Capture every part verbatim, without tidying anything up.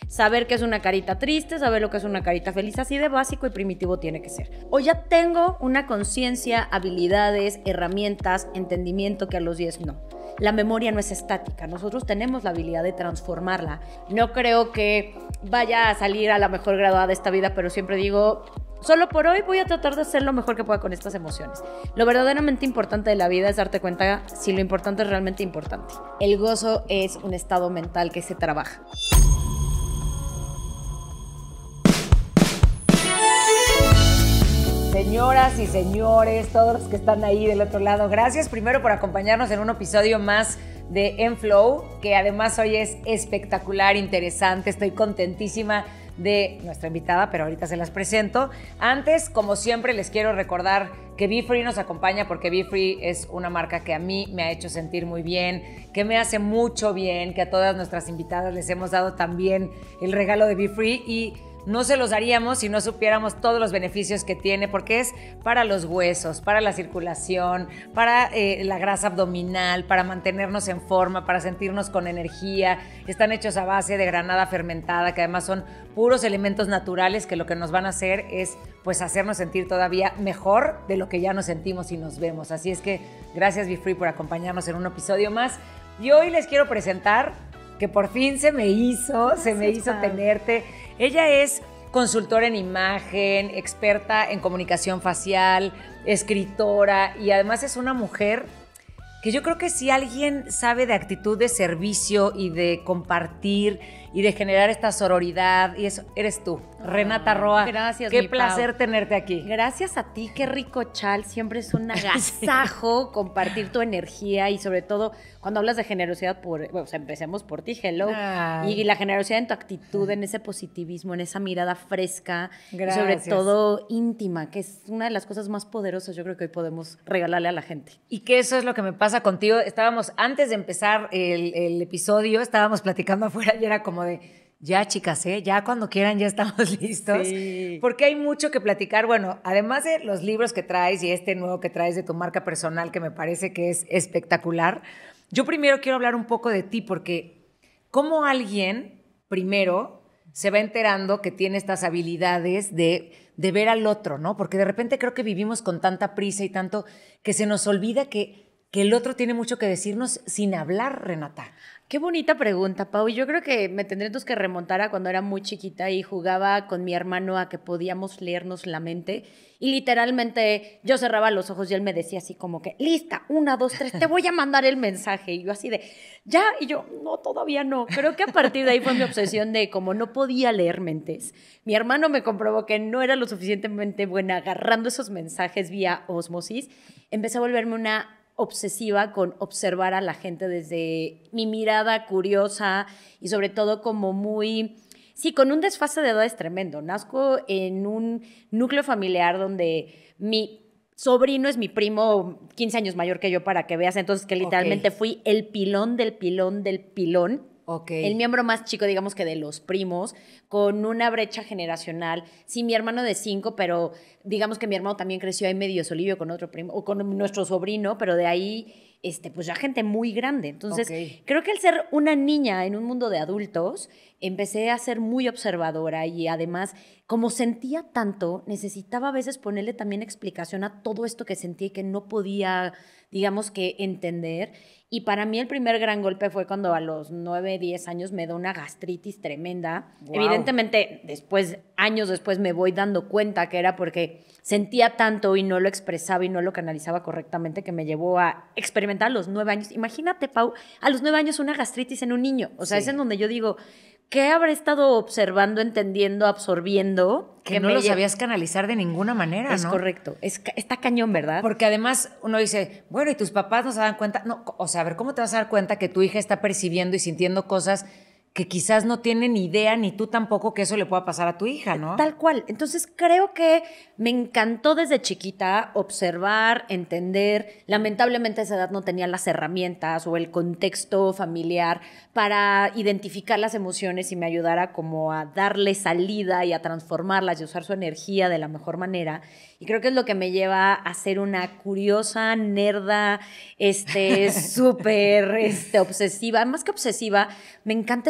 saber qué es una carita triste, saber lo que es una carita feliz, así de básico y primitivo tiene que ser. O ya tengo una conciencia, habilidades, herramientas, entendimiento que a los diez no. La memoria no es estática, nosotros tenemos la habilidad de transformarla. No creo que vaya a salir a la mejor graduada de esta vida, pero siempre digo, solo por hoy voy a tratar de hacer lo mejor que pueda con estas emociones. Lo verdaderamente importante de la vida es darte cuenta si lo importante es realmente importante. El gozo es un estado mental que se trabaja. Señoras y señores, todos los que están ahí del otro lado, gracias primero por acompañarnos en un episodio más de Enflow, que además hoy es espectacular, interesante. Estoy contentísima de nuestra invitada, pero ahorita se las presento. Antes, como siempre, les quiero recordar que Be Free nos acompaña porque Be Free es una marca que a mí me ha hecho sentir muy bien, que me hace mucho bien, que a todas nuestras invitadas les hemos dado también el regalo de Be Free y no se los daríamos si no supiéramos todos los beneficios que tiene, porque es para los huesos, para la circulación, para eh, la grasa abdominal, para mantenernos en forma, para sentirnos con energía. Están hechos a base de granada fermentada, que además son puros elementos naturales que lo que nos van a hacer es pues hacernos sentir todavía mejor de lo que ya nos sentimos y nos vemos. Así es que gracias Be Free por acompañarnos en un episodio más. Y hoy les quiero presentar que por fin se me hizo, se me hizo tenerte. Ella es consultora en imagen, experta en comunicación facial, escritora y además es una mujer que yo creo que si alguien sabe de actitud de servicio y de compartir y de generar esta sororidad, y eso eres tú, Renata Roa. Gracias, Qué mi placer Pau. tenerte aquí. Gracias a ti, qué rico, Chal. Siempre es un agasajo compartir tu energía y sobre todo cuando hablas de generosidad, por, bueno, o sea, empecemos por ti, hello. Ay. Y la generosidad en tu actitud, en ese positivismo, en esa mirada fresca, y sobre todo íntima, que es una de las cosas más poderosas yo creo que hoy podemos regalarle a la gente. Y que eso es lo que me pasa contigo. Estábamos, antes de empezar el, el episodio, estábamos platicando afuera y era como de, ya chicas, ¿eh? Ya cuando quieran ya estamos listos. Sí. Porque hay mucho que platicar. Bueno, además de los libros que traes y este nuevo que traes de tu marca personal, que me parece que es espectacular, yo primero quiero hablar un poco de ti, porque cómo alguien, primero, se va enterando que tiene estas habilidades de, de ver al otro, ¿no? Porque de repente creo que vivimos con tanta prisa y tanto que se nos olvida que, que el otro tiene mucho que decirnos sin hablar, Renata. Qué bonita pregunta, Pau. Y yo creo que me tendré entonces que remontar a cuando era muy chiquita y jugaba con mi hermano a que podíamos leernos la mente. Y literalmente yo cerraba los ojos y él me decía así como que, lista, una, dos, tres, te voy a mandar el mensaje. Y yo así de, ya. Y yo, no, todavía no. Creo que a partir de ahí fue mi obsesión de como no podía leer mentes. Mi hermano me comprobó que no era lo suficientemente buena agarrando esos mensajes vía ósmosis. Empecé a volverme una obsesiva con observar a la gente desde mi mirada curiosa y sobre todo como muy, sí, con un desfase de edades tremendo. Nazco en un núcleo familiar donde mi sobrino es mi primo quince años mayor que yo, para que veas, entonces que literalmente okay. Fui el pilón del pilón del pilón. Okay. El miembro más chico, digamos que de los primos, con una brecha generacional. Sí, mi hermano de cinco, pero digamos que mi hermano también creció ahí medio solillo con otro primo, o con nuestro sobrino, pero de ahí, este, pues ya gente muy grande. Entonces, okay. Creo que al ser una niña en un mundo de adultos, empecé a ser muy observadora y además, como sentía tanto, necesitaba a veces ponerle también explicación a todo esto que sentía y que no podía, digamos que, entender. Y para mí el primer gran golpe fue cuando a los nueve, diez años me da una gastritis tremenda. Wow. Evidentemente, después, años después me voy dando cuenta que era porque sentía tanto y no lo expresaba y no lo canalizaba correctamente, que me llevó a experimentar a los nueve años. Imagínate, Pau, a los nueve años una gastritis en un niño. O sea, sí. Es en donde yo digo, ¿qué habré estado observando, entendiendo, absorbiendo? Que, que no lo sabías canalizar de ninguna manera, es ¿no? Es correcto. Es, está cañón, ¿verdad? Porque además uno dice, bueno, ¿y tus papás no se dan cuenta? No, o sea, a ver, ¿cómo te vas a dar cuenta que tu hija está percibiendo y sintiendo cosas que quizás no tiene ni idea, ni tú tampoco, que eso le pueda pasar a tu hija, ¿no? Tal cual. Entonces creo que me encantó desde chiquita observar, entender. Lamentablemente a esa edad no tenía las herramientas o el contexto familiar para identificar las emociones y me ayudara como a darle salida y a transformarlas y usar su energía de la mejor manera. Y creo que es lo que me lleva a ser una curiosa, nerda, este, súper este, obsesiva. Más que obsesiva, me encanta estudiar.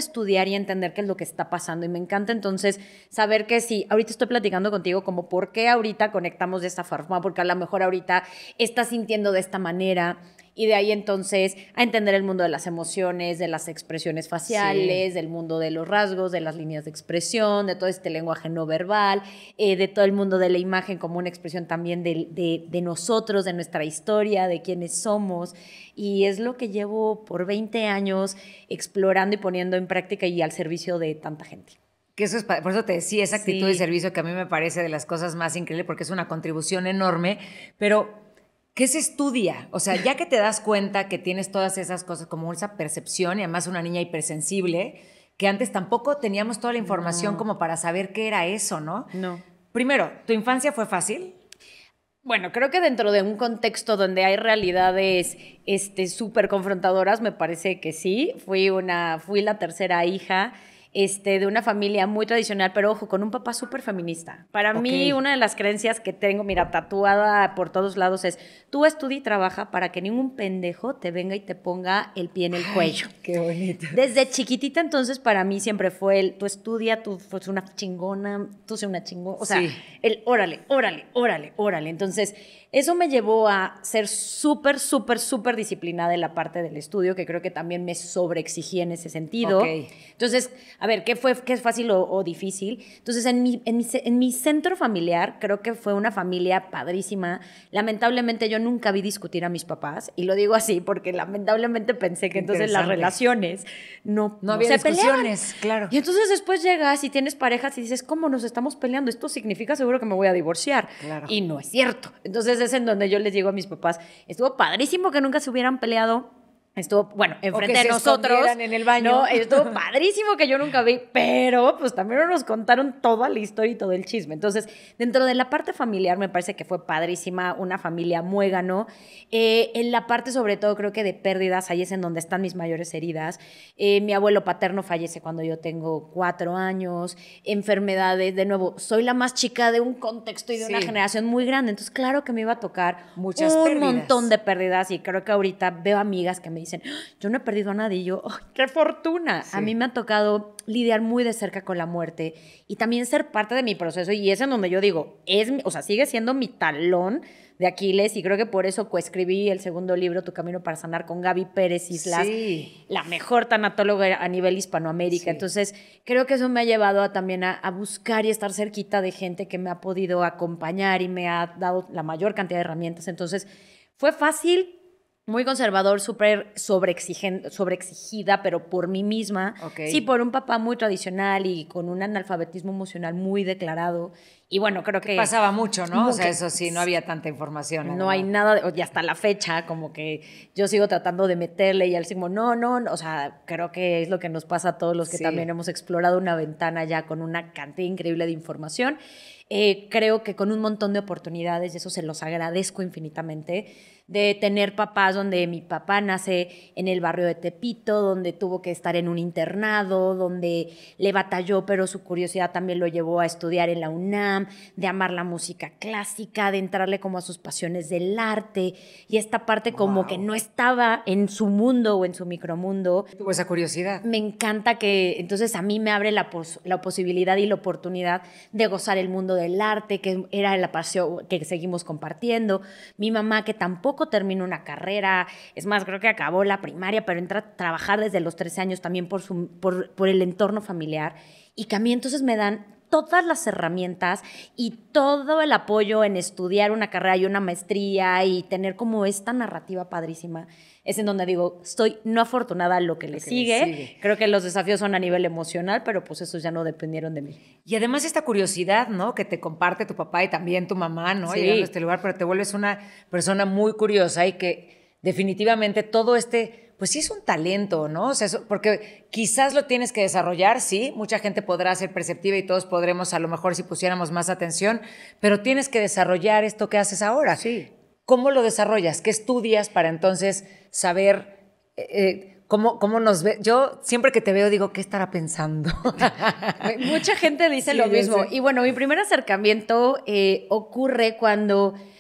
estudiar y entender qué es lo que está pasando. Y me encanta entonces saber que sí, ahorita estoy platicando contigo como por qué ahorita conectamos de esta forma, porque a lo mejor ahorita estás sintiendo de esta manera. Y de ahí entonces a entender el mundo de las emociones, de las expresiones faciales, sí. del mundo de los rasgos, de las líneas de expresión, de todo este lenguaje no verbal, eh, de todo el mundo de la imagen como una expresión también de, de, de nosotros, de nuestra historia, de quiénes somos. Y es lo que llevo por veinte años explorando y poniendo en práctica y al servicio de tanta gente. Que eso es, por eso te decía, esa actitud sí. de servicio que a mí me parece de las cosas más increíbles porque es una contribución enorme, pero ¿qué se estudia? O sea, ya que te das cuenta que tienes todas esas cosas como esa percepción y además una niña hipersensible, que antes tampoco teníamos toda la información no. como para saber qué era eso, ¿no? No. Primero, ¿tu infancia fue fácil? Bueno, creo que dentro de un contexto donde hay realidades este, súper confrontadoras, me parece que sí. Fui, una, fui la tercera hija este, de una familia muy tradicional, pero ojo, con un papá súper feminista. Para okay. mí, una de las creencias que tengo, mira, tatuada por todos lados es, tú estudia y trabaja para que ningún pendejo te venga y te ponga el pie en el cuello. Ay, qué bonito. Desde chiquitita, entonces, para mí siempre fue el, tú estudia, tú eres una chingona, tú eres una chingona. O sea, sí. el órale, órale, órale, órale. Entonces, eso me llevó a ser súper, súper, súper disciplinada en la parte del estudio, que creo que también me sobreexigí en ese sentido. Okay. Entonces, a ver, ¿qué fue, qué es fácil o, o difícil? Entonces, en mi, en, mi, en mi centro familiar, creo que fue una familia padrísima. Lamentablemente, yo nunca vi discutir a mis papás, y lo digo así porque lamentablemente pensé que entonces las relaciones no, no, no había se discusiones, peleaban. Claro. Y entonces después llegas y tienes parejas y dices, ¿cómo nos estamos peleando? Esto significa seguro que me voy a divorciar. Claro. Y no es cierto. Entonces es en donde yo les digo a mis papás, estuvo padrísimo que nunca se hubieran peleado. Estuvo, bueno, enfrente de nosotros. En el baño. No, estuvo padrísimo que yo nunca vi, pero pues también nos contaron toda la historia y todo el chisme. Entonces, dentro de la parte familiar me parece que fue padrísima, una familia muégano. Eh, en la parte sobre todo creo que de pérdidas, ahí es en donde están mis mayores heridas. Eh, mi abuelo paterno fallece cuando yo tengo cuatro años, enfermedades, de nuevo, soy la más chica de un contexto y de sí. una generación muy grande, entonces claro que me iba a tocar muchas un pérdidas. montón de pérdidas y creo que ahorita veo amigas que me dicen, yo no he perdido a nadie, y yo, oh, ¡qué fortuna! Sí. A mí me ha tocado lidiar muy de cerca con la muerte y también ser parte de mi proceso, y es en donde yo digo, es, o sea, sigue siendo mi talón de Aquiles, y creo que por eso coescribí el segundo libro, Tu Camino para Sanar, con Gaby Pérez Islas, sí. la mejor tanatóloga a nivel Hispanoamérica. Sí. Entonces, creo que eso me ha llevado a, también a, a buscar y estar cerquita de gente que me ha podido acompañar y me ha dado la mayor cantidad de herramientas. Entonces, fue fácil, muy conservador, súper sobreexigida, pero por mí misma. Okay. Sí, por un papá muy tradicional y con un analfabetismo emocional muy declarado. Y bueno, creo que... pasaba mucho, ¿no? O sea, eso sí, no había tanta información. No hay nada, de, y hasta la fecha, como que yo sigo tratando de meterle y él sigo, no, no, no, o sea, creo que es lo que nos pasa a todos los que sí. también hemos explorado una ventana ya con una cantidad increíble de información. Eh, creo que con un montón de oportunidades, y eso se los agradezco infinitamente, de tener papás donde mi papá nace en el barrio de Tepito, donde tuvo que estar en un internado, donde le batalló, pero su curiosidad también lo llevó a estudiar en la UNAM, de amar la música clásica, de entrarle como a sus pasiones del arte, y esta parte como wow. que no estaba en su mundo o en su micromundo. Tuvo esa curiosidad. Me encanta que entonces a mí me abre la, pos la posibilidad y la oportunidad de gozar el mundo del arte, que era la pasión que seguimos compartiendo. Mi mamá, que tampoco terminó una carrera, es más, creo que acabó la primaria, pero entra a trabajar desde los trece años también por, su, por, por el entorno familiar, y que a mí entonces me dan todas las herramientas y todo el apoyo en estudiar una carrera y una maestría y tener como esta narrativa padrísima. Es en donde digo, estoy no afortunada a lo que, le, que sigue. le sigue. Creo que los desafíos son a nivel emocional, pero pues esos ya no dependieron de mí. Y además esta curiosidad, ¿no? Que te comparte tu papá y también tu mamá, ¿no? Sí. Llegando a este lugar, pero te vuelves una persona muy curiosa y que definitivamente todo este... pues sí es un talento, ¿no? O sea, eso, porque quizás lo tienes que desarrollar, sí, mucha gente podrá ser perceptiva y todos podremos, a lo mejor si pusiéramos más atención, pero tienes que desarrollar esto que haces ahora. Sí. ¿Cómo lo desarrollas? ¿Qué estudias para entonces saber eh, cómo, cómo nos ve? Yo siempre que te veo digo, ¿qué estará pensando? Mucha gente dice sí, lo mismo. Sí. Y bueno, mi primer acercamiento eh, ocurre cuando...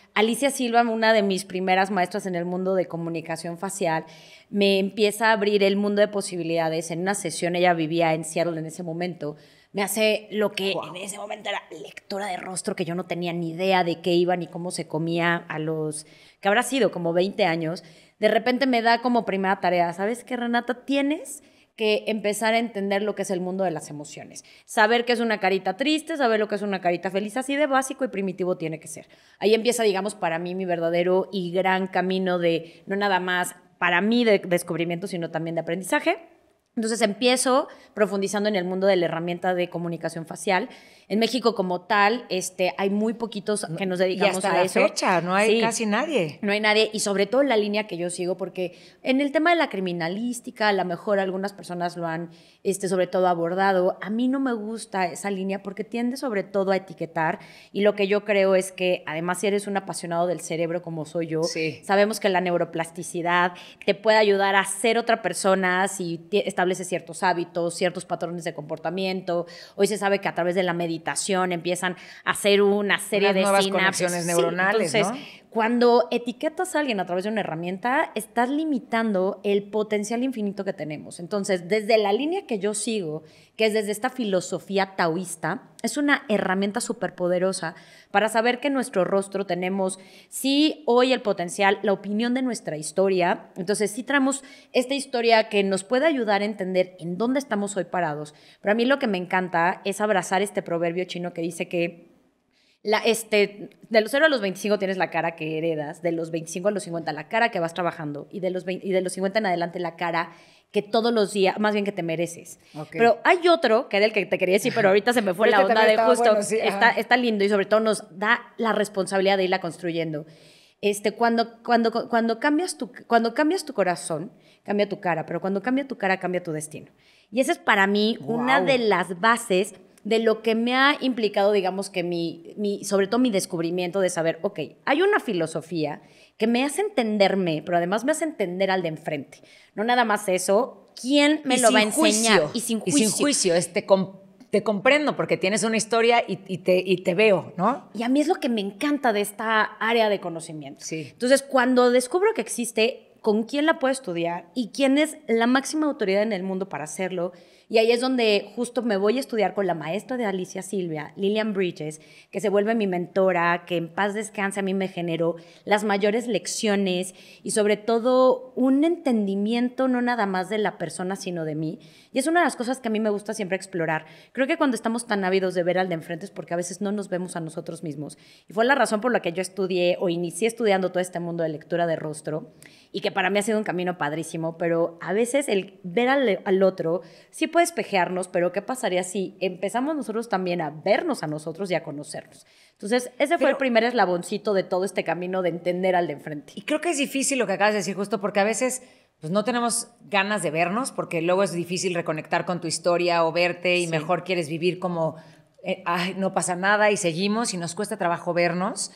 Alicia Silva, una de mis primeras maestras en el mundo de comunicación facial, me empieza a abrir el mundo de posibilidades. En una sesión, ella vivía en Seattle en ese momento, me hace lo que wow. en ese momento era lectura de rostro, que yo no tenía ni idea de qué iba ni cómo se comía a los, que habrá sido como veinte años. De repente me da como primera tarea, ¿sabes qué, Renata? Tienes que empezar a entender lo que es el mundo de las emociones. Saber qué es una carita triste, saber lo que es una carita feliz, así de básico y primitivo tiene que ser. Ahí empieza, digamos, para mí mi verdadero y gran camino de, no nada más para mí de descubrimiento, sino también de aprendizaje. Entonces empiezo profundizando en el mundo de la herramienta de comunicación facial. En México como tal, este, hay muy poquitos que nos dedicamos y hasta a la eso. Fecha, no hay sí, casi nadie. No hay nadie, y sobre todo la línea que yo sigo, porque en el tema de la criminalística, a lo mejor algunas personas lo han, este, sobre todo abordado. A mí no me gusta esa línea porque tiende sobre todo a etiquetar, y lo que yo creo es que, además, si eres un apasionado del cerebro como soy yo, sí. sabemos que la neuroplasticidad te puede ayudar a ser otra persona si estableces ciertos hábitos, ciertos patrones de comportamiento. Hoy se sabe que a través de la meditación empiezan a hacer una serie Unas de nuevas sinapsis. conexiones neuronales, sí, entonces, ¿no? Cuando etiquetas a alguien a través de una herramienta, estás limitando el potencial infinito que tenemos. Entonces, desde la línea que yo sigo, que es desde esta filosofía taoísta, es una herramienta súper poderosa para saber que en nuestro rostro tenemos, sí, hoy el potencial, la opinión de nuestra historia. Entonces, sí traemos esta historia que nos puede ayudar a entender en dónde estamos hoy parados. Pero a mí lo que me encanta es abrazar este proverbio chino que dice que La, este, de los cero a los veinticinco tienes la cara que heredas, de los veinticinco a los cincuenta la cara que vas trabajando, y de los, veinte, y de los cincuenta en adelante la cara que todos los días, más bien que te mereces. Okay. Pero hay otro, que era el que te quería decir, pero ahorita se me fue la onda de justo, bueno, sí, está, está lindo y sobre todo nos da la responsabilidad de irla construyendo. Este, cuando, cuando, cuando, cambias tu, cuando cambias tu corazón, cambia tu cara, pero cuando cambia tu cara, cambia tu destino. Y esa es para mí wow. una de las bases de lo que me ha implicado, digamos, que mi, mi, sobre todo mi descubrimiento de saber, ok, hay una filosofía que me hace entenderme, pero además me hace entender al de enfrente. No nada más eso, ¿quién me y lo va a enseñar? Juicio. Y sin juicio. Y sin juicio, es te, com te comprendo porque tienes una historia y, y, te, y te veo, ¿no? Y a mí es lo que me encanta de esta área de conocimiento. Sí. Entonces, cuando descubro que existe, con quién la puedo estudiar y quién es la máxima autoridad en el mundo para hacerlo. Y ahí es donde justo me voy a estudiar con la maestra de Alicia Silva, Lillian Bridges, que se vuelve mi mentora, que en paz descanse a mí me generó las mayores lecciones y sobre todo un entendimiento no nada más de la persona, sino de mí. Y es una de las cosas que a mí me gusta siempre explorar. Creo que cuando estamos tan ávidos de ver al de enfrente es porque a veces no nos vemos a nosotros mismos. Y fue la razón por la que yo estudié o inicié estudiando todo este mundo de lectura de rostro, y que para mí ha sido un camino padrísimo, pero a veces el ver al, al otro sí puede espejearnos, pero ¿qué pasaría si empezamos nosotros también a vernos a nosotros y a conocernos? Entonces, ese fue pero, el primer eslaboncito de todo este camino de entender al de enfrente. Y creo que es difícil lo que acabas de decir, justo porque a veces pues, no tenemos ganas de vernos, porque luego es difícil reconectar con tu historia o verte y sí. mejor quieres vivir como, eh, ay, no pasa nada y seguimos y nos cuesta trabajo vernos.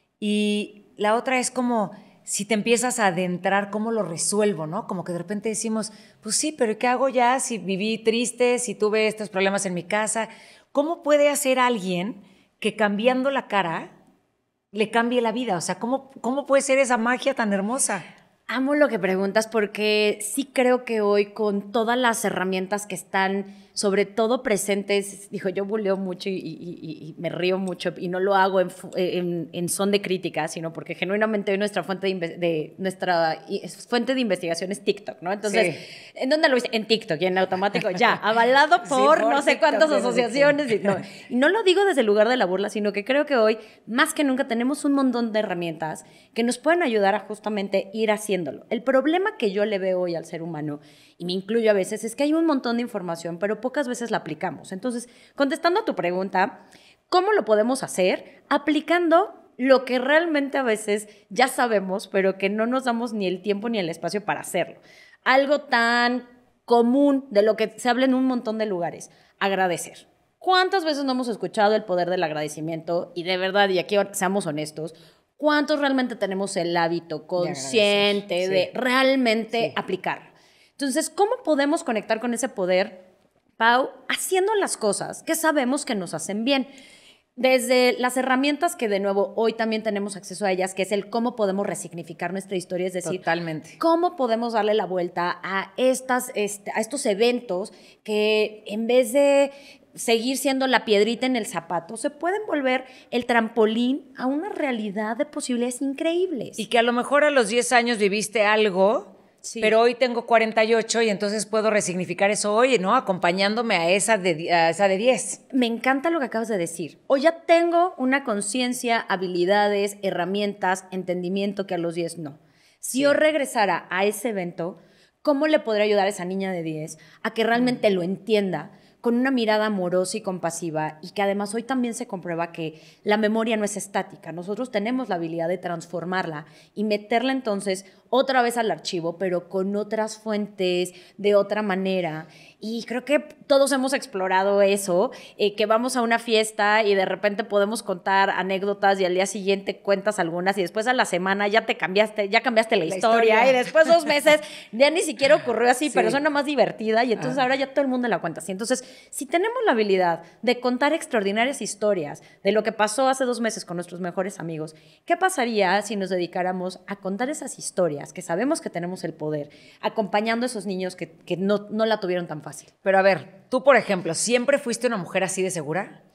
Y la otra es como si te empiezas a adentrar, ¿cómo lo resuelvo, no? Como que de repente decimos, pues sí, pero ¿qué hago ya si viví triste, si tuve estos problemas en mi casa? ¿Cómo puede hacer alguien que cambiando la cara le cambie la vida? O sea, ¿cómo, cómo puede ser esa magia tan hermosa? Amo lo que preguntas porque sí creo que hoy con todas las herramientas que están sobre todo presentes, dijo, yo buleo mucho y, y, y me río mucho y no lo hago en, en, en son de crítica, sino porque genuinamente hoy nuestra fuente de, de, nuestra fuente de investigación es TikTok, ¿no? Entonces, sí. ¿en dónde lo viste? En TikTok y en automático ya, avalado por, sí, por no sé TikTok, cuántas asociaciones. Y no, y no lo digo desde el lugar de la burla, sino que creo que hoy, más que nunca, tenemos un montón de herramientas que nos pueden ayudar a justamente ir haciéndolo. El problema que yo le veo hoy al ser humano, y me incluyo a veces, es que hay un montón de información, pero pocas veces la aplicamos. Entonces, contestando a tu pregunta, ¿cómo lo podemos hacer? Aplicando lo que realmente a veces ya sabemos, pero que no nos damos ni el tiempo ni el espacio para hacerlo. Algo tan común de lo que se habla en un montón de lugares, agradecer. ¿Cuántas veces no hemos escuchado el poder del agradecimiento? Y de verdad, y aquí seamos honestos, ¿cuántos realmente tenemos el hábito consciente de, de sí. realmente sí. aplicarlo? Entonces, ¿cómo podemos conectar con ese poder, Pau? Haciendo las cosas que sabemos que nos hacen bien. Desde las herramientas que de nuevo hoy también tenemos acceso a ellas, que es el cómo podemos resignificar nuestra historia, es decir, totalmente, cómo podemos darle la vuelta a, estas, este, a estos eventos que en vez de seguir siendo la piedrita en el zapato, se pueden volver el trampolín a una realidad de posibilidades increíbles. Y que a lo mejor a los diez años viviste algo... Sí. Pero hoy tengo cuarenta y ocho y entonces puedo resignificar eso hoy, ¿no? Acompañándome a esa de, a esa de diez. Me encanta lo que acabas de decir. Hoy ya tengo una conciencia, habilidades, herramientas, entendimiento que a los diez no. Si sí. yo regresara a ese evento, ¿cómo le podría ayudar a esa niña de diez a que realmente mm. lo entienda con una mirada amorosa y compasiva? Y que además hoy también se comprueba que la memoria no es estática. Nosotros tenemos la habilidad de transformarla y meterla entonces otra vez al archivo, pero con otras fuentes, de otra manera. Y creo que todos hemos explorado eso, eh, que vamos a una fiesta y de repente podemos contar anécdotas y al día siguiente cuentas algunas y después a la semana ya te cambiaste, ya cambiaste la, la historia, historia y después dos meses ya ni siquiera ocurrió así, sí. pero suena más divertida y entonces ah. ahora ya todo el mundo la cuenta así. Entonces, si tenemos la habilidad de contar extraordinarias historias de lo que pasó hace dos meses con nuestros mejores amigos, ¿qué pasaría si nos dedicáramos a contar esas historias que sabemos que tenemos el poder, acompañando a esos niños que, que no, no la tuvieron tan fácil? Pero a ver, tú, por ejemplo, ¿siempre fuiste una mujer así de segura?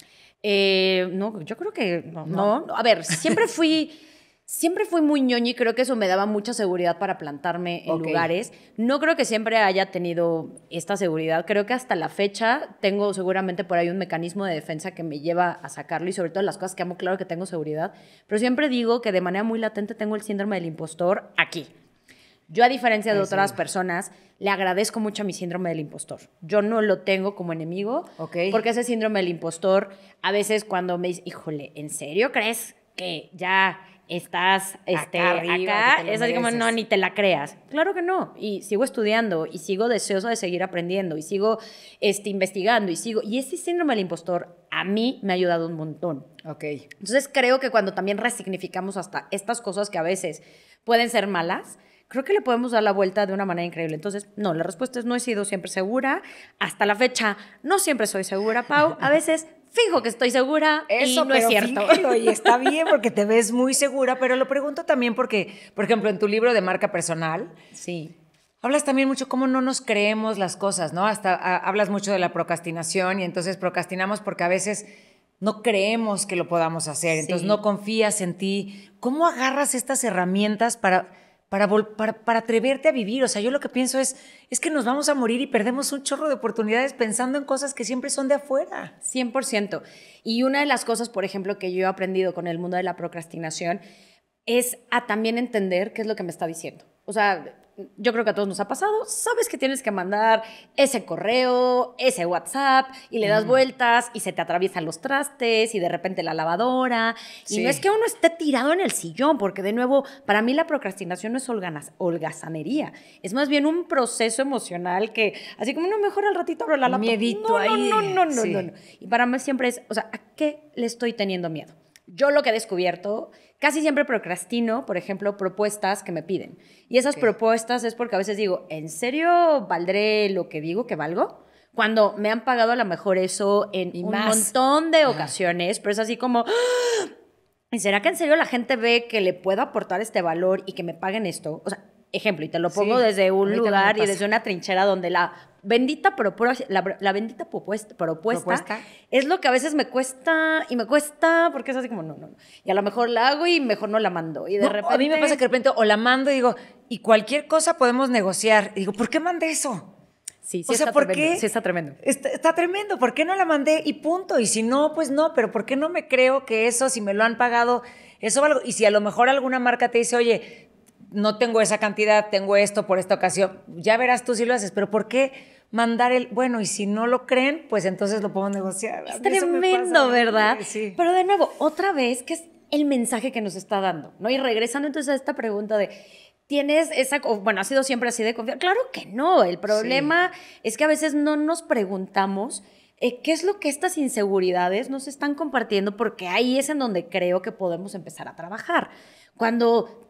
Eh, no, yo creo que no. no. no. A ver, siempre fui... Siempre fui muy ñoña y creo que eso me daba mucha seguridad para plantarme en okay. lugares. No creo que siempre haya tenido esta seguridad. Creo que hasta la fecha tengo seguramente por ahí un mecanismo de defensa que me lleva a sacarlo y sobre todo las cosas que amo, claro que tengo seguridad. Pero siempre digo que de manera muy latente tengo el síndrome del impostor aquí. Yo, a diferencia de otras personas, le agradezco mucho a mi síndrome del impostor. Yo no lo tengo como enemigo okay. porque ese síndrome del impostor a veces cuando me dice, híjole, ¿en serio crees que ya... estás este, acá, arriba, acá es así como, no, ni te la creas. Claro que no. Y sigo estudiando, y sigo deseosa de seguir aprendiendo, y sigo este, investigando, y sigo... Y este síndrome del impostor a mí me ha ayudado un montón. Ok. Entonces creo que cuando también resignificamos hasta estas cosas que a veces pueden ser malas, creo que le podemos dar la vuelta de una manera increíble. Entonces, no, la respuesta es no he sido siempre segura. Hasta la fecha, no siempre soy segura, Pau. A veces... fijo que estoy segura Eso, y no es cierto. Fíjalo, y está bien porque te ves muy segura, pero lo pregunto también porque, por ejemplo, en tu libro de marca personal, sí. hablas también mucho cómo no nos creemos las cosas, ¿no? Hasta a, hablas mucho de la procrastinación y entonces procrastinamos porque a veces no creemos que lo podamos hacer, entonces sí. no confías en ti. ¿Cómo agarras estas herramientas para... Para, para, para atreverte a vivir? O sea, yo lo que pienso es, es que nos vamos a morir y perdemos un chorro de oportunidades pensando en cosas que siempre son de afuera. cien por ciento. Y una de las cosas, por ejemplo, que yo he aprendido con el mundo de la procrastinación es a también entender qué es lo que me está diciendo. O sea, yo creo que a todos nos ha pasado, sabes que tienes que mandar ese correo, ese WhatsApp, y le das mm. vueltas, y se te atraviesan los trastes, y de repente la lavadora, sí. y no es que uno esté tirado en el sillón, porque de nuevo, para mí la procrastinación no es holganas, holgazanería, es más bien un proceso emocional que, así como no, mejor al ratito abro la laptop. Miedito no, ahí. No, no, no, sí. no, no, no. Y para mí siempre es, o sea, ¿a qué le estoy teniendo miedo? Yo lo que he descubierto, casi siempre procrastino, por ejemplo, propuestas que me piden. Y esas okay. propuestas es porque a veces digo, ¿en serio valdré lo que digo que valgo? Cuando me han pagado a lo mejor eso en y un más. montón de ocasiones, pero es así como, ¡ah! ¿Y será que en serio la gente ve que le puedo aportar este valor y que me paguen esto? O sea, ejemplo, y te lo pongo sí, desde un lugar y desde una trinchera donde la bendita, propuesta, la, la bendita propuesta, propuesta, propuesta es lo que a veces me cuesta y me cuesta porque es así como no, no, no. Y a lo mejor la hago y mejor no la mando. Y de no, repente... A mí me pasa que de repente o la mando y digo, y cualquier cosa podemos negociar. Y digo, ¿por qué mandé eso? Sí, sí, o sea, está ¿por tremendo, qué? Sí, está tremendo. Está, está tremendo. ¿Por qué no la mandé? Y punto. Y si no, pues no. Pero ¿por qué no me creo que eso, si me lo han pagado, eso valgo? Y si a lo mejor alguna marca te dice, oye, no tengo esa cantidad, tengo esto por esta ocasión, ya verás tú si lo haces. Pero ¿por qué mandar el, bueno, y si no lo creen, pues entonces lo podemos negociar? Es tremendo, ¿verdad? Sí. Pero de nuevo, otra vez, ¿qué es el mensaje que nos está dando? ¿No? Y regresando entonces a esta pregunta de, ¿tienes esa, bueno, ha sido siempre así de confianza? Claro que no, el problema sí. es que a veces no nos preguntamos eh, qué es lo que estas inseguridades nos están compartiendo, porque ahí es en donde creo que podemos empezar a trabajar. Cuando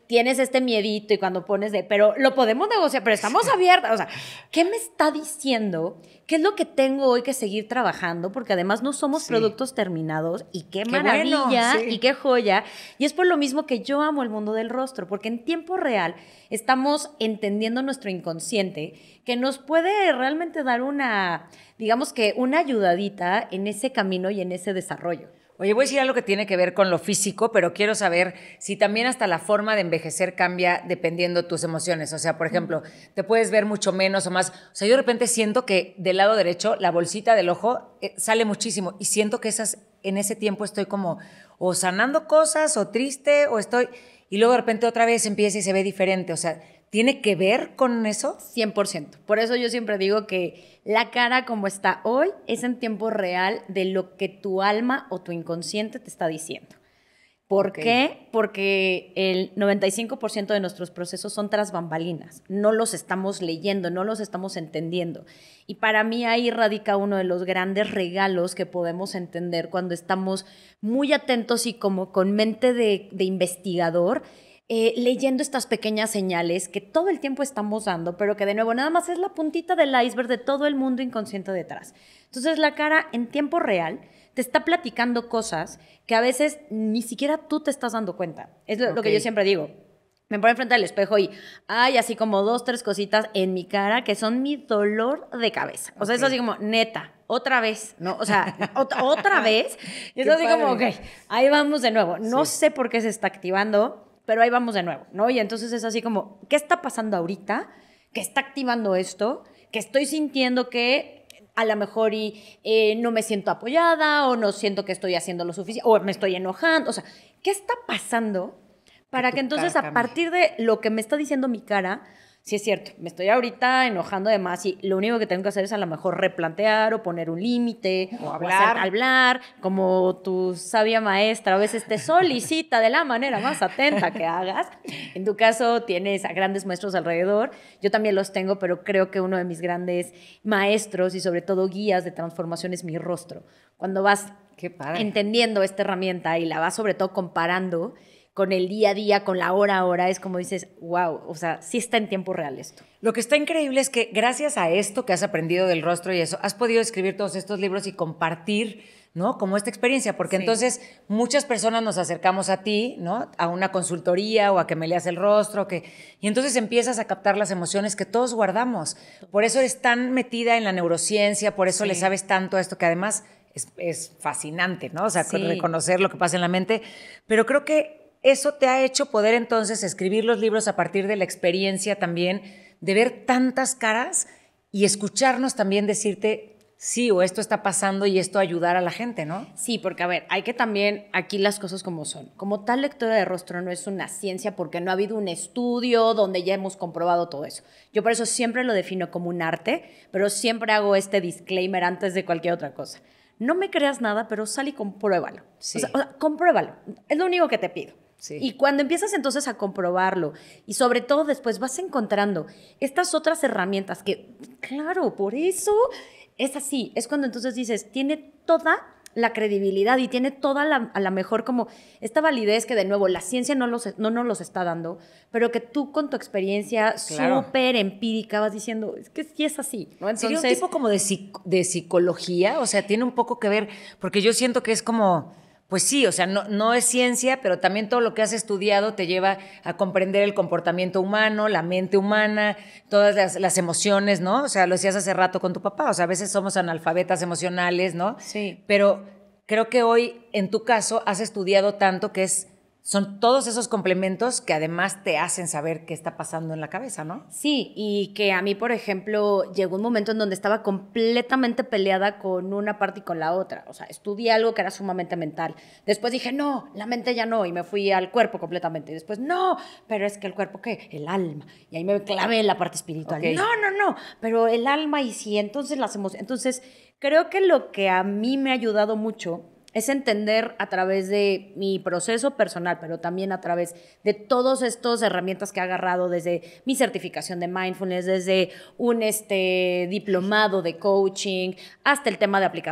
tienes este miedito y cuando pones de, pero lo podemos negociar, pero estamos abiertas. O sea, ¿qué me está diciendo? ¿Qué es lo que tengo hoy que seguir trabajando? Porque además no somos sí. productos terminados y qué, qué maravilla bueno, sí. y qué joya. Y es por lo mismo que yo amo el mundo del rostro, porque en tiempo real estamos entendiendo nuestro inconsciente que nos puede realmente dar una, digamos que una ayudadita en ese camino y en ese desarrollo. Oye, voy a decir algo que tiene que ver con lo físico, pero quiero saber si también hasta la forma de envejecer cambia dependiendo tus emociones. O sea, por ejemplo, te puedes ver mucho menos o más. O sea, yo de repente siento que del lado derecho la bolsita del ojo eh, sale muchísimo y siento que esas, en ese tiempo estoy como o sanando cosas o triste o estoy... Y luego de repente otra vez empieza y se ve diferente. O sea, ¿tiene que ver con eso? cien por ciento. Por eso yo siempre digo que la cara como está hoy es en tiempo real de lo que tu alma o tu inconsciente te está diciendo. ¿Por okay. qué? Porque el noventa y cinco por ciento de nuestros procesos son tras bambalinas. No los estamos leyendo, no los estamos entendiendo. Y para mí ahí radica uno de los grandes regalos que podemos entender cuando estamos muy atentos y como con mente de, de investigador, Eh, leyendo estas pequeñas señales que todo el tiempo estamos dando, pero que de nuevo nada más es la puntita del iceberg de todo el mundo inconsciente detrás. Entonces la cara en tiempo real te está platicando cosas que a veces ni siquiera tú te estás dando cuenta. Es lo, okay. lo que yo siempre digo. Me pongo enfrente del espejo y hay así como dos, tres cositas en mi cara que son mi dolor de cabeza. O sea, okay. es así como, neta, otra vez, ¿no? O sea, ot- otra vez. Y es así padre. Como, ok, ahí vamos de nuevo. No sí. sé por qué se está activando, pero ahí vamos de nuevo, ¿no? Y entonces es así como, ¿qué está pasando ahorita? ¿Qué está activando esto? Que estoy sintiendo que a lo mejor y, eh, no me siento apoyada o no siento que estoy haciendo lo suficiente o me estoy enojando. O sea, ¿qué está pasando para que, que entonces a partir de lo que me está diciendo mi cara, sí es cierto, me estoy ahorita enojando de más y lo único que tengo que hacer es a lo mejor replantear o poner un límite o hablar. O hacer, hablar, como tu sabia maestra a veces te solicita de la manera más atenta que hagas. En tu caso tienes a grandes maestros alrededor, yo también los tengo, pero creo que uno de mis grandes maestros y sobre todo guías de transformación es mi rostro. Cuando vas Qué padre. entendiendo esta herramienta y la vas sobre todo comparando con el día a día, con la hora a hora, es como dices, wow, o sea, sí está en tiempo real esto. Lo que está increíble es que gracias a esto que has aprendido del rostro y eso, has podido escribir todos estos libros y compartir, ¿no? Como esta experiencia, porque sí. entonces muchas personas nos acercamos a ti, ¿no? A una consultoría o a que me leas el rostro, que, y entonces empiezas a captar las emociones que todos guardamos. Por eso eres tan metida en la neurociencia, por eso sí. le sabes tanto a esto, que además es, es fascinante, ¿no? O sea, sí. reconocer lo que pasa en la mente, pero creo que eso te ha hecho poder entonces escribir los libros a partir de la experiencia también, de ver tantas caras y escucharnos también decirte, sí, o esto está pasando y esto ayudar a la gente, ¿no? Sí, porque a ver, hay que también, aquí las cosas como son. Como tal, lectura de rostro no es una ciencia porque no ha habido un estudio donde ya hemos comprobado todo eso. Yo por eso siempre lo defino como un arte, pero siempre hago este disclaimer antes de cualquier otra cosa. No me creas nada, pero sal y compruébalo. Sí. O sea, o sea, compruébalo. Es lo único que te pido. Sí. Y cuando empiezas entonces a comprobarlo y sobre todo después vas encontrando estas otras herramientas que, claro, por eso es así. Es cuando entonces dices, tiene toda la credibilidad y tiene toda la, a la mejor como esta validez que de nuevo la ciencia no, los, no nos los está dando, pero que tú con tu experiencia claro. súper empírica vas diciendo, es que sí es así, ¿no? Entonces, ¿sería un tipo como de, psic- de psicología? O sea, tiene un poco que ver, porque yo siento que es como... Pues sí, o sea, no, no es ciencia, pero también todo lo que has estudiado te lleva a comprender el comportamiento humano, la mente humana, todas las, las emociones, ¿no? O sea, lo decías hace rato con tu papá, o sea, a veces somos analfabetas emocionales, ¿no? Sí. Pero creo que hoy, en tu caso, has estudiado tanto que es... Son todos esos complementos que además te hacen saber qué está pasando en la cabeza, ¿no? Sí, y que a mí, por ejemplo, llegó un momento en donde estaba completamente peleada con una parte y con la otra. O sea, estudié algo que era sumamente mental. Después dije, no, la mente ya no, y me fui al cuerpo completamente. Y después, no, pero es que el cuerpo, ¿qué? El alma. Y ahí me clavé en la parte espiritual. Okay. No, no, no, pero el alma y sí, entonces las emociones. Entonces, creo que lo que a mí me ha ayudado mucho es entender a través de mi proceso personal, pero también a través de todas estas herramientas que he agarrado desde mi certificación de mindfulness, desde un este, diplomado de coaching, hasta el tema de aplicar. O sea,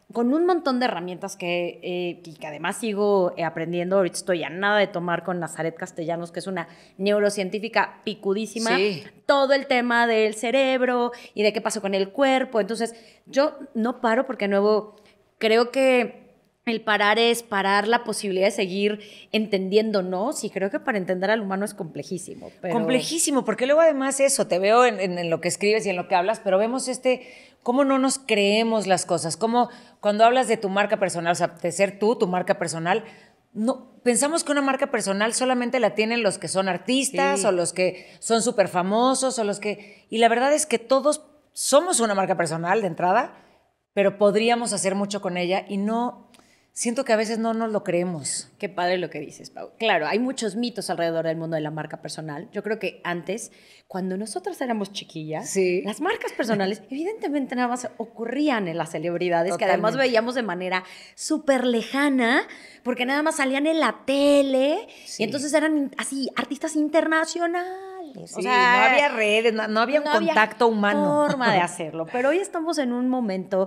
con un montón de herramientas que, eh, y que además sigo eh, aprendiendo. Ahorita estoy a nada de tomar con Nazaret Castellanos, que es una neurocientífica picudísima. Sí. Todo el tema del cerebro y de qué pasó con el cuerpo. Entonces, yo no paro porque, de nuevo, creo que el parar es parar la posibilidad de seguir entendiéndonos, y creo que para entender al humano es complejísimo. Pero... Complejísimo, porque luego además eso, te veo en, en, en lo que escribes y en lo que hablas, pero vemos este, cómo no nos creemos las cosas, cómo cuando hablas de tu marca personal, o sea, de ser tú, tu marca personal, no, pensamos que una marca personal solamente la tienen los que son artistas, sí, o los que son súper famosos, o los que... Y la verdad es que todos somos una marca personal de entrada, pero podríamos hacer mucho con ella y no... Siento que a veces no nos lo creemos. Qué padre lo que dices, Pau. Claro, hay muchos mitos alrededor del mundo de la marca personal. Yo creo que antes, cuando nosotras éramos chiquillas, sí, las marcas personales evidentemente nada más ocurrían en las celebridades, totalmente, que además veíamos de manera súper lejana, porque nada más salían en la tele, sí, y entonces eran así, artistas internacionales. Sí, o sea, no había redes, no, no había un no contacto había humano. Forma de hacerlo. Pero hoy estamos en un momento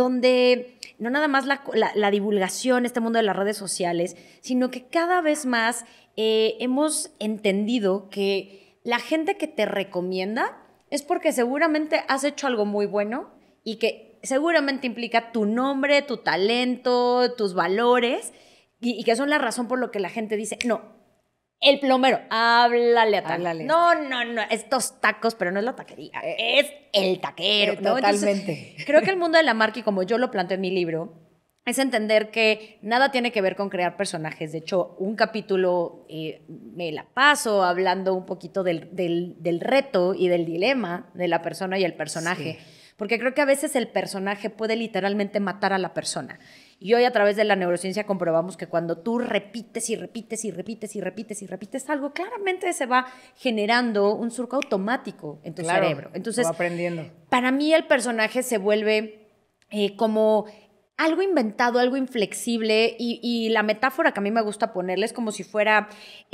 donde no nada más la, la, la divulgación, este mundo de las redes sociales, sino que cada vez más eh, hemos entendido que la gente que te recomienda es porque seguramente has hecho algo muy bueno y que seguramente implica tu nombre, tu talento, tus valores, y, y que son la razón por lo que la gente dice, no, el plomero, háblale a tal. Háblale. No, no, no, estos tacos, pero no es la taquería, eh, es el taquero. Eh, ¿no? Totalmente. Entonces, creo que el mundo de la marca, y como yo lo planteo en mi libro, es entender que nada tiene que ver con crear personajes. De hecho, un capítulo eh, me la paso hablando un poquito del, del, del reto y del dilema de la persona y el personaje. Sí. Porque creo que a veces el personaje puede literalmente matar a la persona. Y hoy a través de la neurociencia comprobamos que cuando tú repites y repites y repites y repites y repites algo, claramente se va generando un surco automático en tu claro, cerebro. Entonces, va aprendiendo. Para mí el personaje se vuelve eh, como algo inventado, algo inflexible, y, y la metáfora que a mí me gusta ponerle es como si fuera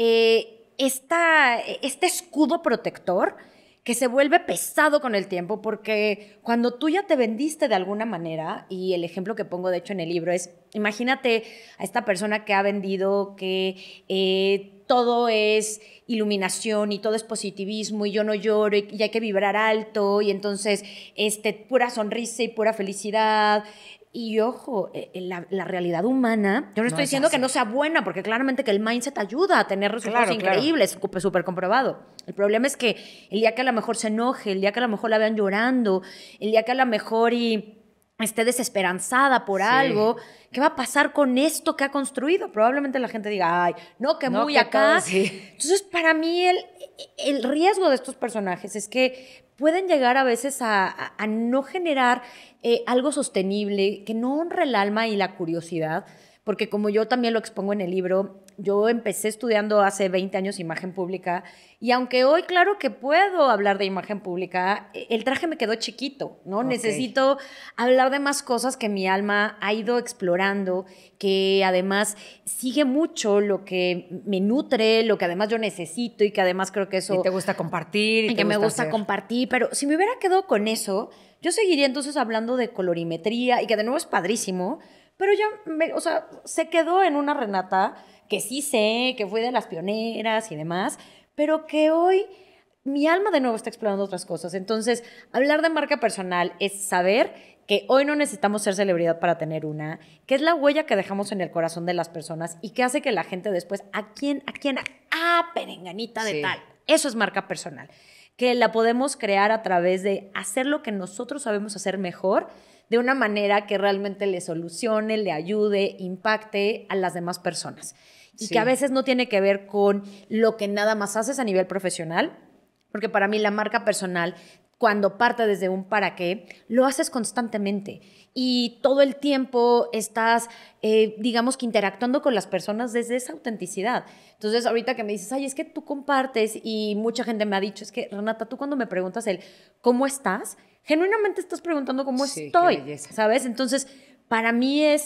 eh, esta, este escudo protector que se vuelve pesado con el tiempo, porque cuando tú ya te vendiste de alguna manera, y el ejemplo que pongo de hecho en el libro es, imagínate a esta persona que ha vendido que eh, todo es iluminación y todo es positivismo y yo no lloro y, y hay que vibrar alto y entonces este, pura sonrisa y pura felicidad. Y ojo, la, la realidad humana, yo no estoy no diciendo que no sea buena, porque claramente que el mindset ayuda a tener resultados claro, increíbles, claro. Súper comprobado. El problema es que el día que a lo mejor se enoje, el día que a lo mejor la vean llorando, el día que a lo mejor y esté desesperanzada por sí. algo, ¿qué va a pasar con esto que ha construido? Probablemente la gente diga, ay, no, que no, muy que acá. Todo, sí. Entonces, para mí el, el riesgo de estos personajes es que pueden llegar a veces a, a, a no generar eh, algo sostenible, que no honre el alma y la curiosidad, porque como yo también lo expongo en el libro, yo empecé estudiando hace veinte años imagen pública, y aunque hoy claro que puedo hablar de imagen pública, el traje me quedó chiquito, ¿no? Okay. Necesito hablar de más cosas que mi alma ha ido explorando, que además sigue mucho lo que me nutre, lo que además yo necesito y que además creo que eso... Y te gusta compartir. Y, y te que gusta me gusta hacer. compartir, pero si me hubiera quedado con eso, yo seguiría entonces hablando de colorimetría y que de nuevo es padrísimo, pero ya, me, o sea, se quedó en una Renata que sí sé, que fue de las pioneras y demás, pero que hoy mi alma de nuevo está explorando otras cosas. Entonces, hablar de marca personal es saber que hoy no necesitamos ser celebridad para tener una, que es la huella que dejamos en el corazón de las personas y que hace que la gente después, ¿a quién? ¿A quién? ¡Ah, perenganita de sí. tal! Eso es marca personal, que la podemos crear a través de hacer lo que nosotros sabemos hacer mejor, de una manera que realmente le solucione, le ayude, impacte a las demás personas. Y sí. que a veces no tiene que ver con lo que nada más haces a nivel profesional, porque para mí la marca personal, cuando parte desde un para qué, lo haces constantemente y todo el tiempo estás, eh, digamos que interactuando con las personas desde esa autenticidad. Entonces, ahorita que me dices, ay, es que tú compartes, y mucha gente me ha dicho, es que, Renata, tú cuando me preguntas el ¿cómo estás?, genuinamente estás preguntando cómo sí, estoy, ¿sabes? Entonces, para mí es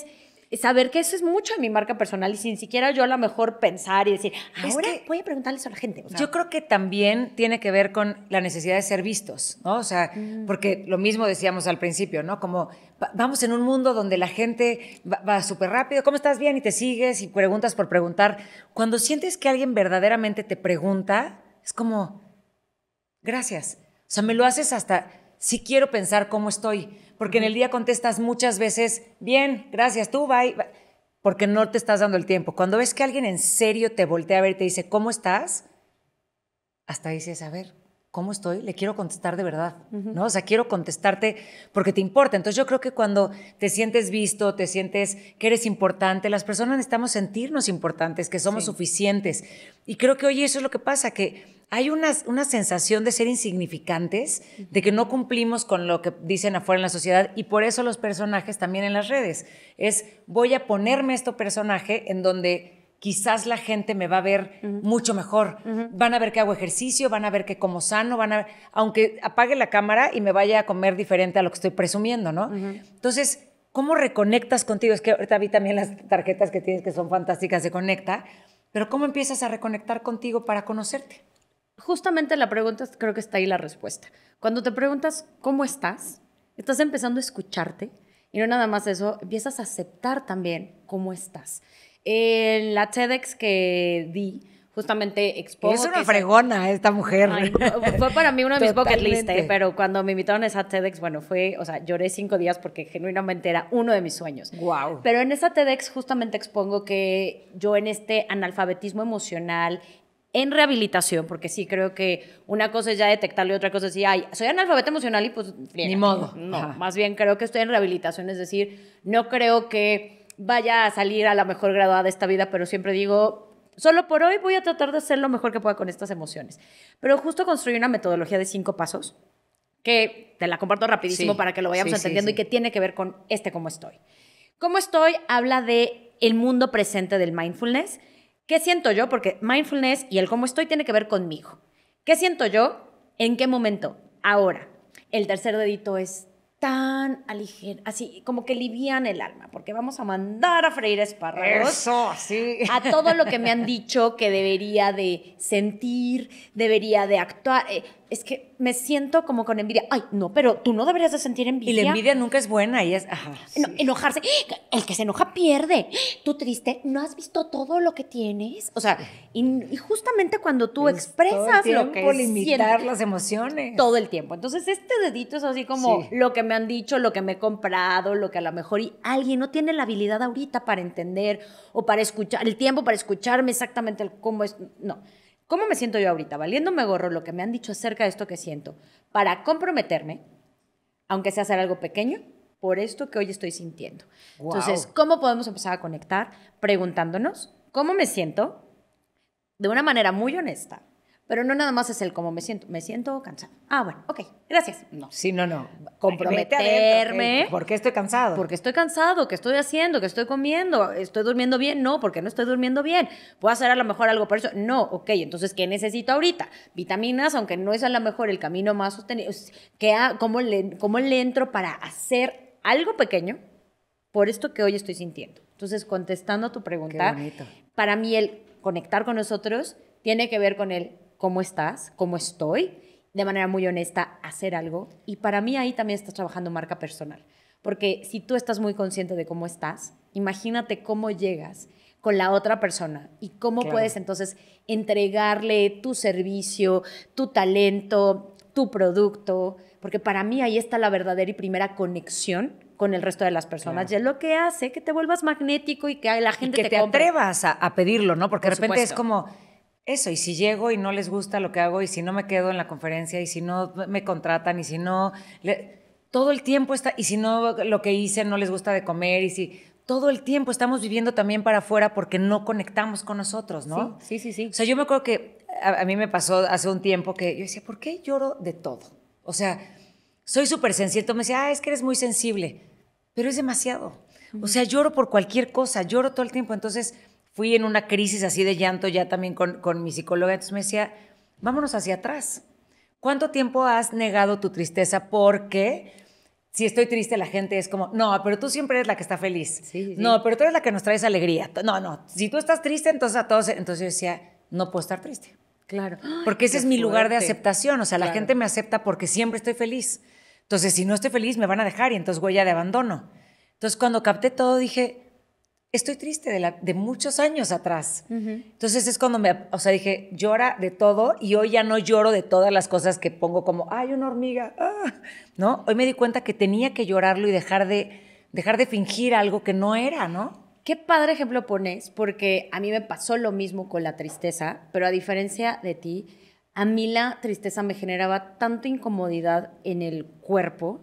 saber que eso es mucho de mi marca personal y sin siquiera yo a lo mejor pensar y decir, Es ahora que voy a preguntarles a la gente. O sea, yo creo que también tiene que ver con la necesidad de ser vistos, ¿no? O sea, mm. porque lo mismo decíamos al principio, ¿no? Como va, vamos en un mundo donde la gente va, va súper rápido, ¿cómo estás? Bien, y te sigues y preguntas por preguntar. Cuando sientes que alguien verdaderamente te pregunta, es como, gracias. O sea, me lo haces hasta, si quiero pensar cómo estoy, porque uh-huh. en el día contestas muchas veces, bien, gracias, tú, bye, bye, porque no te estás dando el tiempo. Cuando ves que alguien en serio te voltea a ver y te dice, ¿cómo estás? Hasta dices, a ver, ¿cómo estoy? Le quiero contestar de verdad, uh-huh. ¿no? O sea, quiero contestarte porque te importa. Entonces yo creo que cuando te sientes visto, te sientes que eres importante, las personas necesitamos sentirnos importantes, que somos sí. suficientes. Y creo que hoy eso es lo que pasa, que hay una, una sensación de ser insignificantes, de que no cumplimos con lo que dicen afuera en la sociedad, y por eso los personajes también en las redes. Es, voy a ponerme este personaje en donde quizás la gente me va a ver uh-huh. mucho mejor. Uh-huh. Van a ver que hago ejercicio, van a ver que como sano, van a ver, aunque apague la cámara y me vaya a comer diferente a lo que estoy presumiendo, ¿no? Uh-huh. Entonces, ¿cómo reconectas contigo? Es que ahorita vi también las tarjetas que tienes que son fantásticas de Conecta, pero ¿cómo empiezas a reconectar contigo para conocerte? Justamente la pregunta, creo que está ahí la respuesta. Cuando te preguntas ¿cómo estás? Estás empezando a escucharte y no nada más eso, empiezas a aceptar también cómo estás. En la TEDx que di, justamente expongo... Es una que fregona esta mujer. Ay, fue para mí uno de mis bucket list, ¿eh? Pero cuando me invitaron a esa TEDx, bueno, fue, o sea, lloré cinco días porque genuinamente era uno de mis sueños. Wow. Pero en esa TEDx justamente expongo que yo en este analfabetismo emocional, en rehabilitación, porque sí creo que una cosa es ya detectarlo y otra cosa es decir, ay, soy analfabeta emocional y pues... Friega. Ni modo. No, Ajá. Más bien creo que estoy en rehabilitación, es decir, no creo que vaya a salir a la mejor graduada de esta vida, pero siempre digo, solo por hoy voy a tratar de hacer lo mejor que pueda con estas emociones. Pero justo construí una metodología de cinco pasos, que te la comparto rapidísimo sí, para que lo vayamos sí, entendiendo sí, sí. y que tiene que ver con este cómo estoy. Cómo estoy habla de el mundo presente del mindfulness. ¿Qué siento yo? Porque mindfulness y el cómo estoy tiene que ver conmigo. ¿Qué siento yo? ¿En qué momento? Ahora. El tercer dedito es tan aligero, así como que livian el alma, porque vamos a mandar a freír espárragos. Eso, sí. A todo lo que me han dicho que debería de sentir, debería de actuar. Eh, es que me siento como con envidia. Ay, no, pero tú no deberías de sentir envidia. Y la envidia nunca es buena y es... Ajá, sí. No, enojarse. El que se enoja pierde. Tú triste, ¿no has visto todo lo que tienes? O sea, y, y justamente cuando tú es expresas todo el lo que limitar sientes, las emociones. Todo el tiempo. Entonces, este dedito es así como sí. lo que me han dicho, lo que me he comprado, lo que a lo mejor y alguien no tiene la habilidad ahorita para entender o para escuchar, el tiempo para escucharme exactamente el cómo es. No. ¿Cómo me siento yo ahorita? Valiéndome gorro lo que me han dicho acerca de esto que siento, para comprometerme, aunque sea hacer algo pequeño, por esto que hoy estoy sintiendo. Wow. Entonces, ¿cómo podemos empezar a conectar? Preguntándonos cómo me siento de una manera muy honesta, pero no nada más es el cómo me siento. Me siento cansado. Ah, bueno, ok, gracias. No. Sí, no, no. Comprometerme. Okay. ¿Por qué estoy cansado? Porque estoy cansado. ¿Qué estoy haciendo? ¿Qué estoy comiendo? ¿Estoy durmiendo bien? No, porque no estoy durmiendo bien. ¿Puedo hacer a lo mejor algo por eso? No, ok. Entonces, ¿qué necesito ahorita? Vitaminas, aunque no es a lo mejor el camino más sostenible. ¿Cómo le, cómo le entro para hacer algo pequeño por esto que hoy estoy sintiendo? Entonces, contestando a tu pregunta, qué bonito. Para mí el conectar con nosotros tiene que ver con el cómo estás, cómo estoy, de manera muy honesta, hacer algo. Y para mí ahí también estás trabajando marca personal. Porque si tú estás muy consciente de cómo estás, imagínate cómo llegas con la otra persona y cómo claro. puedes entonces entregarle tu servicio, tu talento, tu producto. Porque para mí ahí está la verdadera y primera conexión con el resto de las personas. Claro. Y es lo que hace que te vuelvas magnético y que la gente y que te te compre. atrevas a, a pedirlo, ¿no? Porque Por de repente supuesto. es como... Eso, y si llego y no les gusta lo que hago, y si no me quedo en la conferencia, y si no me contratan, y si no... Le, todo el tiempo está... Y si no lo que hice no les gusta de comer, y si... Todo el tiempo estamos viviendo también para afuera porque no conectamos con nosotros, ¿no? Sí, sí, sí. sí. O sea, yo me acuerdo que a, a mí me pasó hace un tiempo que yo decía, ¿por qué lloro de todo? O sea, soy súper sensible. Entonces me decía, ah, es que eres muy sensible. Pero es demasiado. O sea, lloro por cualquier cosa, lloro todo el tiempo. Entonces... Fui en una crisis así de llanto ya también con, con mi psicóloga, entonces me decía, vámonos hacia atrás. ¿Cuánto tiempo has negado tu tristeza? Porque si estoy triste, la gente es como, no, pero tú siempre eres la que está feliz. Sí, sí. No, pero tú eres la que nos traes alegría. No, no, si tú estás triste, entonces a todos... Entonces yo decía, no puedo estar triste. Claro. Porque ese Qué es mi lugar de fuerte. aceptación. O sea, Claro. la gente me acepta porque siempre estoy feliz. Entonces, si no estoy feliz, me van a dejar y entonces huella de abandono. Entonces, cuando capté todo, dije, estoy triste de, la, de muchos años atrás. Uh-huh. Entonces, es cuando me, o sea, dije, llora de todo y hoy ya no lloro de todas las cosas que pongo como, ay, una hormiga, ah, ¿no? Hoy me di cuenta que tenía que llorarlo y dejar de, dejar de fingir algo que no era, ¿no? Qué padre ejemplo pones, porque a mí me pasó lo mismo con la tristeza, pero a diferencia de ti, a mí la tristeza me generaba tanta incomodidad en el cuerpo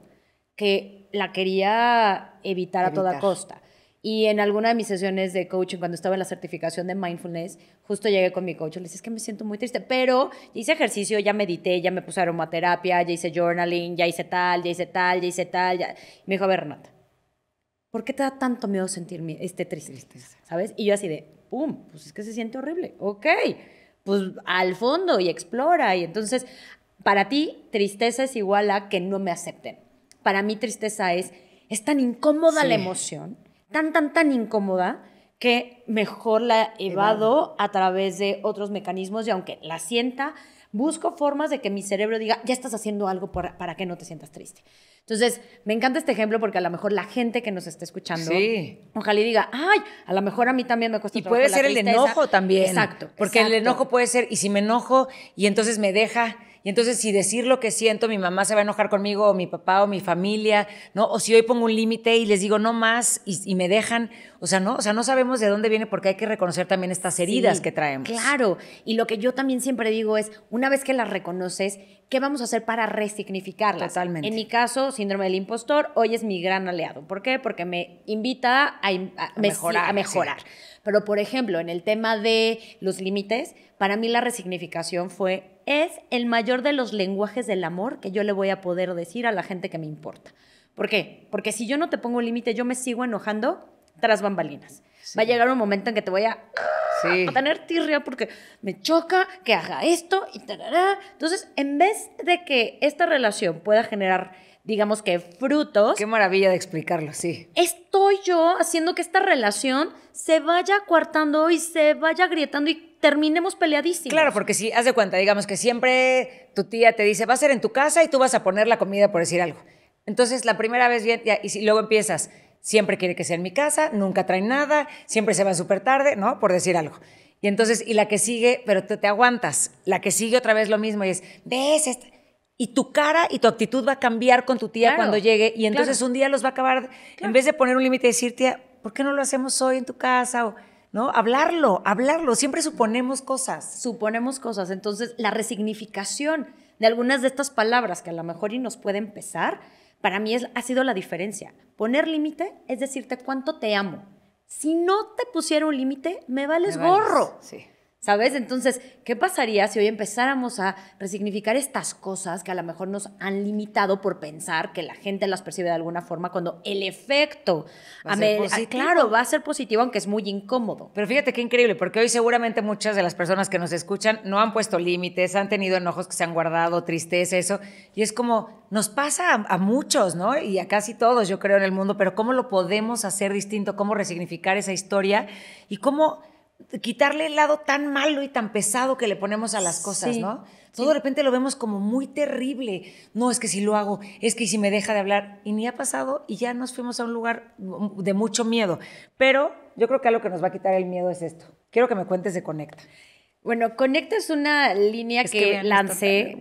que la quería evitar, evitar. a toda costa. Y en alguna de mis sesiones de coaching, cuando estaba en la certificación de mindfulness, justo llegué con mi coach, le dije, es que me siento muy triste, pero hice ejercicio, ya medité, ya me puse aromaterapia, ya hice journaling, ya hice tal, ya hice tal, ya hice tal. Ya... Me dijo, a ver, Renata, ¿por qué te da tanto miedo sentir este triste? ¿Sabes? Y yo así de, pum, pues es que se siente horrible. Ok, pues al fondo y explora. Y entonces, para ti, tristeza es igual a que no me acepten. Para mí, tristeza es, es tan incómoda sí. la emoción, tan, tan, tan incómoda, que mejor la evado a través de otros mecanismos y aunque la sienta, busco formas de que mi cerebro diga, ya estás haciendo algo para, para que no te sientas triste. Entonces, me encanta este ejemplo porque a lo mejor la gente que nos está escuchando, sí. ojalá y diga, ay, a lo mejor a mí también me cuesta y puede ser el enojo también. Exacto. Porque exacto. el enojo puede ser, y si me enojo y entonces me deja, y entonces si decir lo que siento, mi mamá se va a enojar conmigo, o mi papá, o mi familia, ¿no? O si hoy pongo un límite y les digo no más y, y me dejan, o sea, ¿no? O sea, no sabemos de dónde viene porque hay que reconocer también estas heridas sí, que traemos. Claro, y lo que yo también siempre digo es, una vez que las reconoces, ¿qué vamos a hacer para resignificarlas? Totalmente. En mi caso, síndrome del impostor, hoy es mi gran aliado. ¿Por qué? Porque me invita a, a, a me, mejorar. A mejorar. Sí. Pero, por ejemplo, en el tema de los límites, para mí la resignificación fue, es el mayor de los lenguajes del amor que yo le voy a poder decir a la gente que me importa. ¿Por qué? Porque si yo no te pongo un límite, yo me sigo enojando tras bambalinas. Sí. Va a llegar un momento en que te voy a, sí. a tener tirria porque me choca que haga esto y tarará. Entonces, en vez de que esta relación pueda generar, digamos que frutos... Qué maravilla de explicarlo, sí. Estoy yo haciendo que esta relación se vaya coartando y se vaya agrietando y terminemos peleadísimos. Claro, porque si, haz de cuenta, digamos que siempre tu tía te dice, va a ser en tu casa y tú vas a poner la comida, por decir algo. Entonces, la primera vez bien, ya, y si, luego empiezas... Siempre quiere que sea en mi casa, nunca traen nada, siempre se va súper tarde, ¿no? Por decir algo. Y entonces, y la que sigue, pero te, te aguantas. La que sigue otra vez lo mismo y es, ¿ves? Esta? Y tu cara y tu actitud va a cambiar con tu tía claro, cuando llegue. Y entonces claro. un día los va a acabar, claro. en vez de poner un límite y decir, tía, ¿por qué no lo hacemos hoy en tu casa? O, ¿no? Hablarlo, hablarlo. Siempre suponemos cosas. Suponemos cosas. Entonces, la resignificación de algunas de estas palabras que a lo mejor y nos pueden pesar, para mí es, ha sido la diferencia. Poner límite es decirte cuánto te amo. Si no te pusiera un límite, me vales, me vales gorro. Sí. ¿Sabes? Entonces, ¿qué pasaría si hoy empezáramos a resignificar estas cosas que a lo mejor nos han limitado por pensar que la gente las percibe de alguna forma cuando el efecto va a ser positivo? Claro, va a ser positivo, aunque es muy incómodo. Pero fíjate qué increíble, porque hoy seguramente muchas de las personas que nos escuchan no han puesto límites, han tenido enojos que se han guardado, tristeza, eso, y es como, nos pasa a, a muchos, ¿no? Y a casi todos, yo creo, en el mundo, pero ¿cómo lo podemos hacer distinto? ¿Cómo resignificar esa historia? Y cómo... quitarle el lado tan malo y tan pesado que le ponemos a las cosas, sí, ¿no? Todo sí. de repente lo vemos como muy terrible. No, es que si lo hago, es que si me deja de hablar. Y ni ha pasado y ya nos fuimos a un lugar de mucho miedo. Pero yo creo que algo que nos va a quitar el miedo es esto. Quiero que me cuentes de Conecta. Bueno, Conecta es una línea es que, que lancé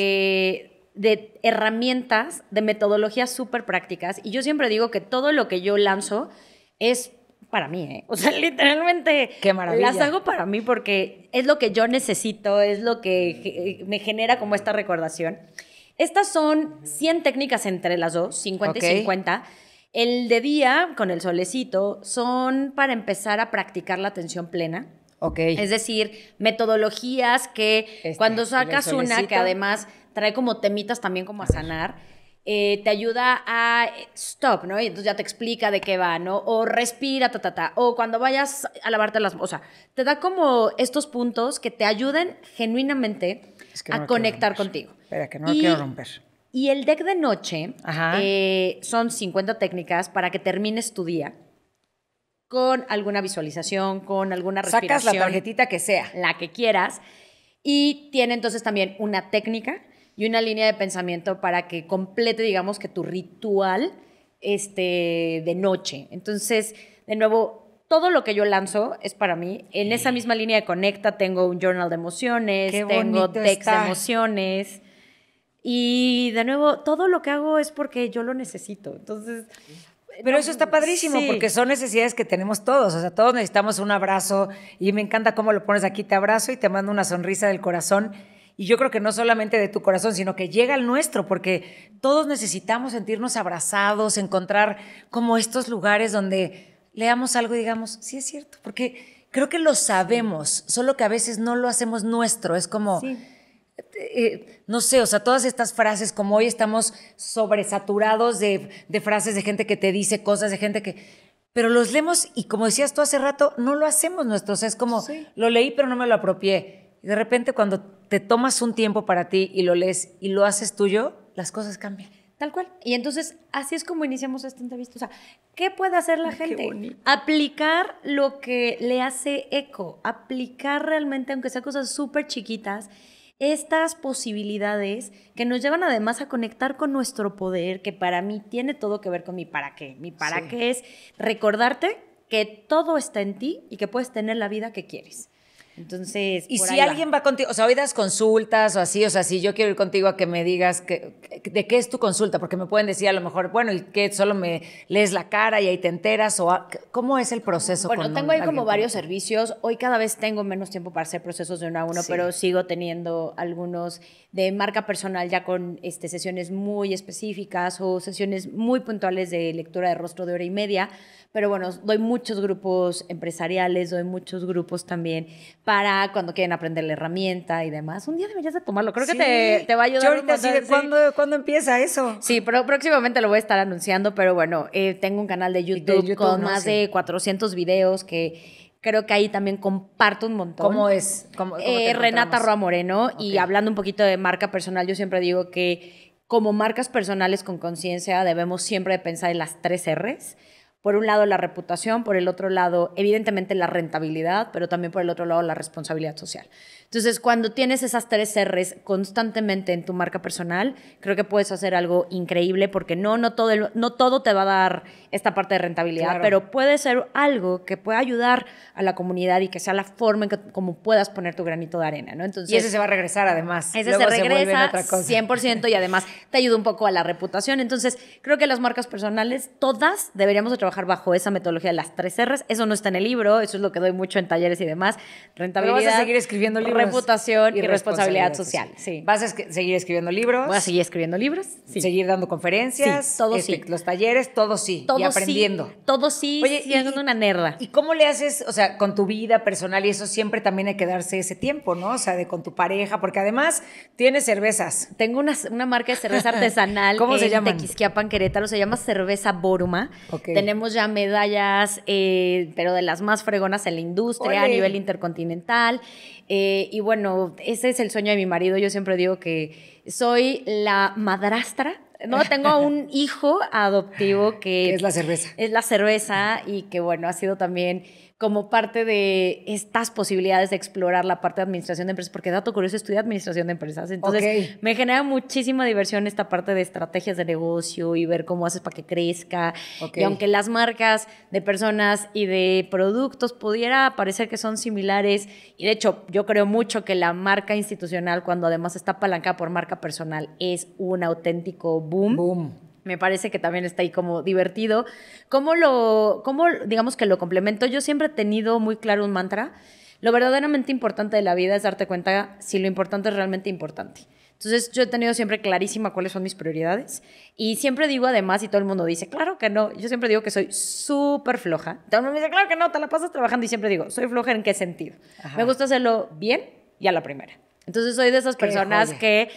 de, de herramientas, de metodologías súper prácticas. Y yo siempre digo que todo lo que yo lanzo es... para mí, ¿eh? O sea, literalmente Qué maravilla. Las hago para mí porque es lo que yo necesito, es lo que me genera como esta recordación. Estas son cien técnicas entre las dos, cincuenta okay. y cincuenta. El de día, con el solecito, son para empezar a practicar la atención plena. Okay. Es decir, metodologías que este, cuando sacas una, que además trae como temitas también como a sanar, Eh, te ayuda a stop, ¿no? Y entonces ya te explica de qué va, ¿no? O respira, ta, ta, ta. O cuando vayas a lavarte las... O sea, te da como estos puntos que te ayuden genuinamente es que no a conectar contigo. Espera, que no lo y, quiero romper. Y el deck de noche eh, son cincuenta técnicas para que termines tu día con alguna visualización, con alguna respiración. Sacas la tarjetita que sea. La que quieras. Y tiene entonces también una técnica y una línea de pensamiento para que complete, digamos, que tu ritual este, de noche. Entonces, de nuevo, todo lo que yo lanzo es para mí. En esa misma línea de Conecta tengo un journal de emociones, Qué tengo decks está. de emociones. Y de nuevo, todo lo que hago es porque yo lo necesito. Entonces... Pero eso está padrísimo, sí. Porque son necesidades que tenemos todos. O sea, todos necesitamos un abrazo. Y me encanta cómo lo pones aquí. Te abrazo y te mando una sonrisa del corazón. Y yo creo que no solamente de tu corazón, sino que llega al nuestro, porque todos necesitamos sentirnos abrazados, encontrar como estos lugares donde leamos algo y digamos, sí es cierto, porque creo que lo sabemos, solo que a veces no lo hacemos nuestro. Es como... Sí. Eh, no sé, o sea, todas estas frases, como hoy estamos sobresaturados de, de frases de gente que te dice cosas, de gente que... Pero los leemos y como decías tú hace rato, no lo hacemos nuestro. O sea, es como, sí. Lo leí pero no me lo apropié. Y de repente cuando te tomas un tiempo para ti y lo lees y lo haces tuyo, las cosas cambian. Tal cual. Y entonces, así es como iniciamos esta entrevista. O sea, ¿qué puede hacer la Ay, gente? Aplicar lo que le hace eco. Aplicar realmente, aunque sea cosas súper chiquitas, estas posibilidades que nos llevan además a conectar con nuestro poder, que para mí tiene todo que ver con mi para qué. Mi para sí. qué es recordarte que todo está en ti y que puedes tener la vida que quieres. Entonces, y si alguien va. va contigo, o sea, hoy das consultas o así, o sea, si yo quiero ir contigo a que me digas que, de qué es tu consulta, porque me pueden decir a lo mejor, bueno, y que solo me lees la cara y ahí te enteras, o a, ¿cómo es el proceso? Bueno, con tengo un, ahí como varios servicios. Hoy cada vez tengo menos tiempo para hacer procesos de uno a uno, sí. Pero sigo teniendo algunos de marca personal ya con este, sesiones muy específicas o sesiones muy puntuales de lectura de rostro de hora y media. Pero bueno, doy muchos grupos empresariales, doy muchos grupos también para cuando quieren aprender la herramienta y demás. Un día deberías de tomarlo, creo sí. que te, te va a ayudar. Yo ahorita sí, ¿de cuándo, cuándo empieza eso? Sí, pero próximamente lo voy a estar anunciando, pero bueno, eh, tengo un canal de YouTube, de YouTube con no, más sí. de cuatrocientos videos que... Creo que ahí también comparto un montón. ¿Cómo es? ¿Cómo, cómo eh, Renata Roa Moreno. Okay. Y hablando un poquito de marca personal, yo siempre digo que como marcas personales con conciencia debemos siempre pensar en las tres R's. Por un lado la reputación, por el otro lado evidentemente la rentabilidad, pero también por el otro lado la responsabilidad social. Entonces, cuando tienes esas tres R's constantemente en tu marca personal, creo que puedes hacer algo increíble porque no, no, todo, el, no todo te va a dar esta parte de rentabilidad, claro. Pero puede ser algo que pueda ayudar a la comunidad y que sea la forma en que como puedas poner tu granito de arena, ¿no? Entonces, y ese se va a regresar además. Ese Luego se regresa se otra cosa. cien por ciento y además te ayuda un poco a la reputación. Entonces, creo que las marcas personales, todas deberíamos de trabajar bajo esa metodología de las tres R's. Eso no está en el libro, eso es lo que doy mucho en talleres y demás. Rentabilidad. Pero vas a seguir escribiendo libros. Reputación y, y responsabilidad, responsabilidad social. Sí. ¿Vas a es- seguir escribiendo libros? Voy a seguir escribiendo libros. Sí. Seguir dando conferencias. Sí, todo este, sí. Los talleres, todo sí. Todo y aprendiendo. Sí, todo sí. Oye, siendo una nerda. ¿Y cómo le haces, o sea, con tu vida personal y eso siempre también hay que darse ese tiempo, ¿no? O sea, de con tu pareja, porque además tienes cervezas. Tengo una, una marca de cerveza artesanal. ¿Cómo se llama? En Tequisquiapan, Querétaro. Se llama Cerveza Boruma. Okay. Tenemos ya medallas, eh, pero de las más fregonas en la industria, Ole. a nivel intercontinental. Eh, y bueno, ese es el sueño de mi marido. Yo siempre digo que soy la madrastra. No, tengo un hijo adoptivo que... que es la cerveza. Es la cerveza y que, bueno, ha sido también como parte de estas posibilidades de explorar la parte de administración de empresas, porque dato curioso, estudié administración de empresas. Entonces, okay. me genera muchísima diversión esta parte de estrategias de negocio y ver cómo haces para que crezca. Okay. Y aunque las marcas de personas y de productos pudiera parecer que son similares, y de hecho, yo creo mucho que la marca institucional, cuando además está apalancada por marca personal, es un auténtico boom. Boom. Me parece que también está ahí como divertido. ¿Cómo lo, cómo, digamos que lo complemento? Yo siempre he tenido muy claro un mantra. Lo verdaderamente importante de la vida es darte cuenta si lo importante es realmente importante. Entonces, yo he tenido siempre clarísima cuáles son mis prioridades. Y siempre digo además, y todo el mundo dice, claro que no. Yo siempre digo que soy súper floja. Todo el mundo me dice, claro que no, te la pasas trabajando. Y siempre digo, ¿soy floja en qué sentido? Ajá. Me gusta hacerlo bien y a la primera. Entonces, soy de esas personas que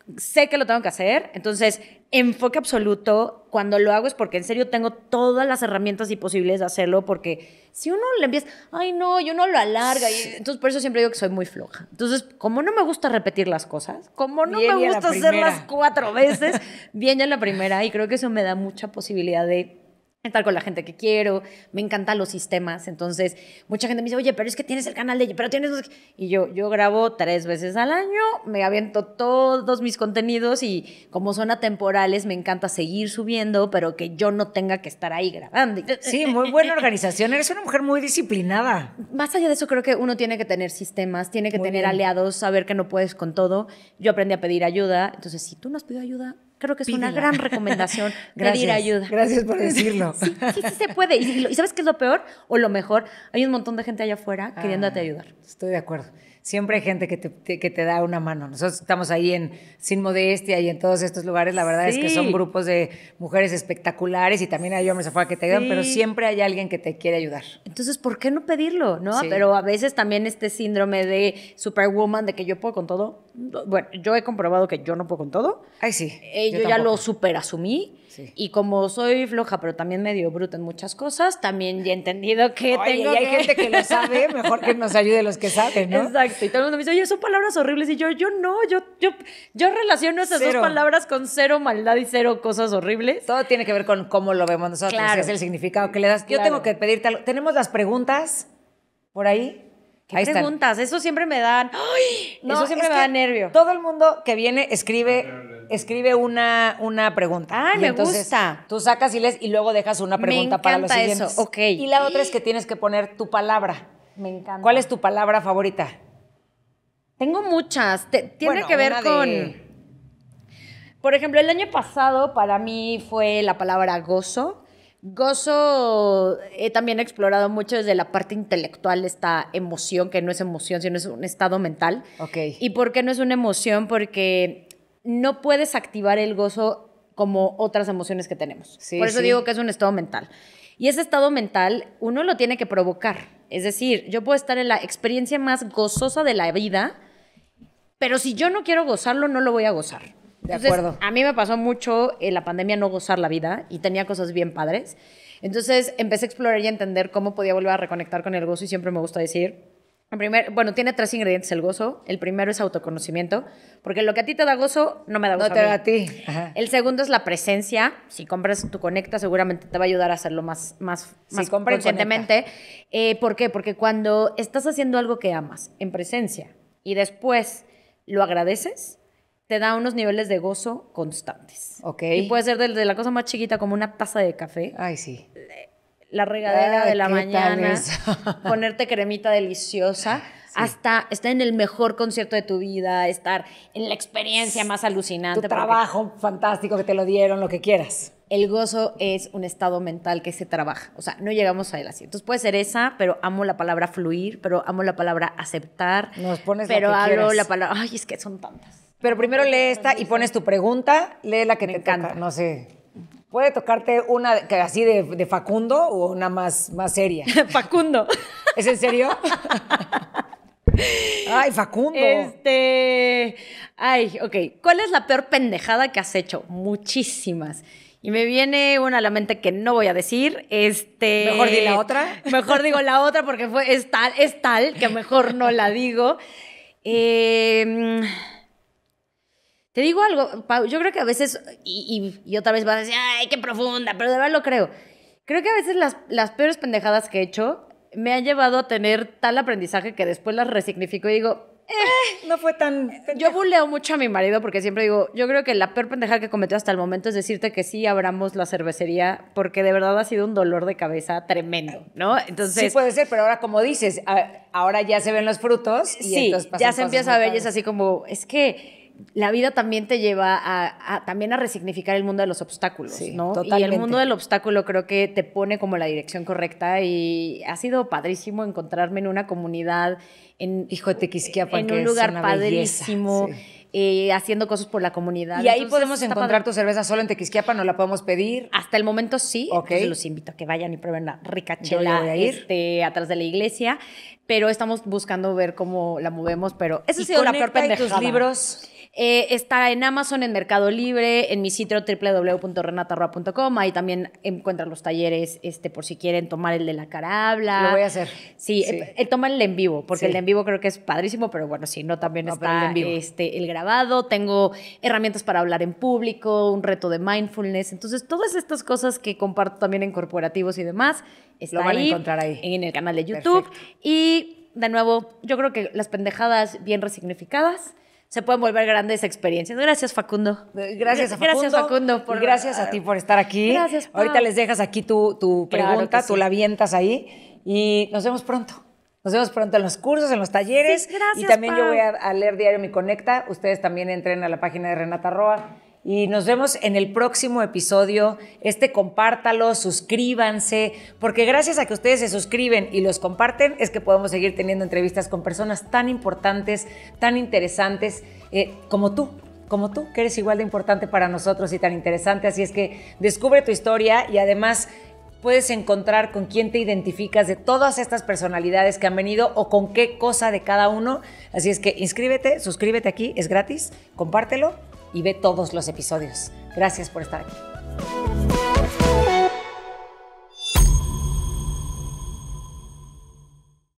sé que lo tengo que hacer, entonces enfoque absoluto. Cuando lo hago es porque en serio tengo todas las herramientas y posibilidades de hacerlo, porque si uno le empieza, ay no, yo no lo alarga, y entonces por eso siempre digo que soy muy floja. Entonces, como no me gusta repetir las cosas, como no Bien, me gusta hacerlas cuatro veces, bien ya en la primera, y creo que eso me da mucha posibilidad de estar con la gente que quiero. Me encantan los sistemas. Entonces, mucha gente me dice, oye, pero es que tienes el canal de... pero tienes... Y yo, yo grabo tres veces al año, me aviento todos mis contenidos y como son atemporales, me encanta seguir subiendo, pero que yo no tenga que estar ahí grabando. Sí, muy buena organización. Eres una mujer muy disciplinada. Más allá de eso, creo que uno tiene que tener sistemas, tiene que Muy tener bien. aliados, saber que no puedes con todo. Yo aprendí a pedir ayuda. Entonces, si tú no has pedido ayuda, creo que es Pídela. una gran recomendación Gracias, pedir ayuda. Gracias por decirlo. Sí, sí, sí se puede. Y, y, ¿y sabes qué es lo peor? O lo mejor, hay un montón de gente allá afuera queriéndote Ah, ayudar. Estoy de acuerdo. Siempre hay gente que te, te- que te da una mano. Nosotros estamos ahí en Sin Modestia y en todos estos lugares. La verdad es que Sí. son grupos de mujeres espectaculares y también hay hombres afuera que te ayudan, Sí. pero siempre hay alguien que te quiere ayudar. Entonces, ¿por qué no pedirlo? ¿No? Sí. Pero a veces también este síndrome de superwoman, de que yo puedo con todo. Bueno, yo he comprobado que yo no puedo con todo. Ay, sí. Eh, yo ya tampoco. lo super asumí. Sí. Y como soy floja, pero también medio bruta en muchas cosas, también ya he entendido que Oye, tengo y hay que... gente que lo sabe, mejor que nos ayude los que saben, ¿no? Exacto. Y todo el mundo me dice, oye, son palabras horribles. Y yo, yo no, yo, yo, yo relaciono esas Cero. dos palabras con cero maldad y cero cosas horribles. Todo tiene que ver con cómo lo vemos nosotros, Claro. es el significado que le das. Yo Claro. tengo que pedirte algo. ¿Tenemos las preguntas por ahí? ¿Qué Ahí están. preguntas? Eso siempre me dan... ¡Ay! No, Eso siempre es me da que nervio. Todo el mundo que viene escribe, escribe una, una pregunta. Ay, Y me entonces gusta. Tú sacas y lees y luego dejas una Me pregunta para los encanta siguientes. eso, ok. Y la otra es que tienes que poner tu palabra. Me encanta. ¿Cuál es tu palabra favorita? Tengo muchas. Te- tiene Bueno, que ver una con... de- Por ejemplo, el año pasado para mí fue la palabra gozo. Gozo, he también explorado mucho desde la parte intelectual esta emoción, que no es emoción, sino es un estado mental. Ok. ¿Y por qué no es una emoción? Porque no puedes activar el gozo como otras emociones que tenemos. Sí, por eso sí. digo que es un estado mental. Y ese estado mental uno lo tiene que provocar. Es decir, yo puedo estar en la experiencia más gozosa de la vida, pero si yo no quiero gozarlo, no lo voy a gozar. De Entonces, acuerdo. a mí me pasó mucho en la pandemia no gozar la vida y tenía cosas bien padres. Entonces empecé a explorar y a entender cómo podía volver a reconectar con el gozo y siempre me gusta decir, en primer, bueno, tiene tres ingredientes el gozo. El primero es autoconocimiento, porque lo que a ti te da gozo no me da gozo No te a mí. da a ti. Ajá. El segundo es la presencia. Si compras tu Conecta, seguramente te va a ayudar a hacerlo más, más, Sí, más compra en conscientemente. Eh, ¿Por qué? Porque cuando estás haciendo algo que amas en presencia y después lo agradeces, te da unos niveles de gozo constantes. Ok. Y puede ser desde la cosa más chiquita como una taza de café, Ay, sí. la regadera Ay, de la ¿qué tal mañana, eso? ponerte cremita deliciosa, hasta estar en el mejor concierto de tu vida, estar en la experiencia más alucinante. Tu porque trabajo fantástico que te lo dieron, lo que quieras. El gozo es un estado mental que se trabaja. O sea, no llegamos a él así. Entonces puede ser esa, pero amo la palabra fluir, pero amo la palabra aceptar. Nos pones la pero que hablo quieras. la palabra... Ay, es que son tantas. Pero primero lee esta y pones tu pregunta, lee la que Me te encanta. toca. No sé. ¿Puede tocarte una que así de, de Facundo o una más, más seria? Facundo. ¿Es en serio? Ay, Facundo. Este... Ay, ok. ¿Cuál es la peor pendejada que has hecho? Muchísimas. Y me viene una a la mente que no voy a decir. Este... Mejor di la otra. Mejor digo la otra porque fue, es, tal, es tal que mejor no la digo. Eh... Te digo algo, Pau, yo creo que a veces, y, y, y otra vez vas a decir, ay, qué profunda, pero de verdad lo creo. Creo que a veces las, las peores pendejadas que he hecho me han llevado a tener tal aprendizaje que después las resignifico y digo, Eh, no fue tan... yo buleo mucho a mi marido porque siempre digo, yo creo que la peor pendejada que cometió hasta el momento es decirte que sí abramos la cervecería porque de verdad ha sido un dolor de cabeza tremendo, ¿no? Entonces... Sí puede ser, pero ahora como dices, a- ahora ya se ven los frutos y Sí, entonces pasan ya se cosas empieza muy a ver y es padres. así como, es que la vida también te lleva a, a- también a resignificar el mundo de los obstáculos, Sí, ¿no? Y totalmente. el mundo del obstáculo creo que te pone como la dirección correcta y ha sido padrísimo encontrarme en una comunidad, en, Hijo de Tequisquiapan, en que un es lugar una padrísimo. belleza, sí. eh, haciendo cosas por la comunidad. Y ahí Entonces, podemos está encontrar padre. tu cerveza solo en Tequisquiapan, ¿no la podemos pedir? Hasta el momento sí, Ok. entonces los invito a que vayan y prueben la rica Yo chela ya voy a ir. este, atrás de la iglesia, pero estamos buscando ver cómo la movemos, pero esa ha Y sido la peor Conecta y pendejada. tus libros. Eh, está en Amazon, en Mercado Libre, en mi sitio doble u doble u doble u punto renata roa punto com. Ahí también encuentran los talleres este, por si quieren tomar el de la cara habla. Lo voy a hacer. Sí, Sí. eh, eh, toman el en vivo, porque Sí. el de en vivo creo que es padrísimo, pero bueno, si no, también No, pero está el en vivo. este, el grabado. Tengo herramientas para hablar en público, un reto de mindfulness. Entonces, todas estas cosas que comparto también en corporativos y demás, está Lo van a ahí, encontrar ahí. en el canal de YouTube. Perfecto. Y, de nuevo, yo creo que las pendejadas bien resignificadas se pueden volver grandes experiencias. Gracias, Facundo. Gracias a Facundo. Gracias, Facundo. Y gracias a ti por estar aquí. Gracias, Pau. Ahorita les dejas aquí tu, tu Claro pregunta, que tú sí. la avientas ahí y nos vemos pronto. Nos vemos pronto en los cursos, en los talleres. Sí, gracias, y también yo Pau. voy a, a leer Diario Mi Conecta. Ustedes también entren a la página de Renata Roa. Y nos vemos en el próximo episodio. Este compártalo, suscríbanse, porque gracias a que ustedes se suscriben y los comparten es que podemos seguir teniendo entrevistas con personas tan importantes, tan interesantes eh, como tú. Como tú, que eres igual de importante para nosotros y tan interesante. Así es que descubre tu historia y además puedes encontrar con quién te identificas de todas estas personalidades que han venido o con qué cosa de cada uno. Así es que inscríbete, suscríbete aquí, es gratis, compártelo y ve todos los episodios. Gracias por estar aquí.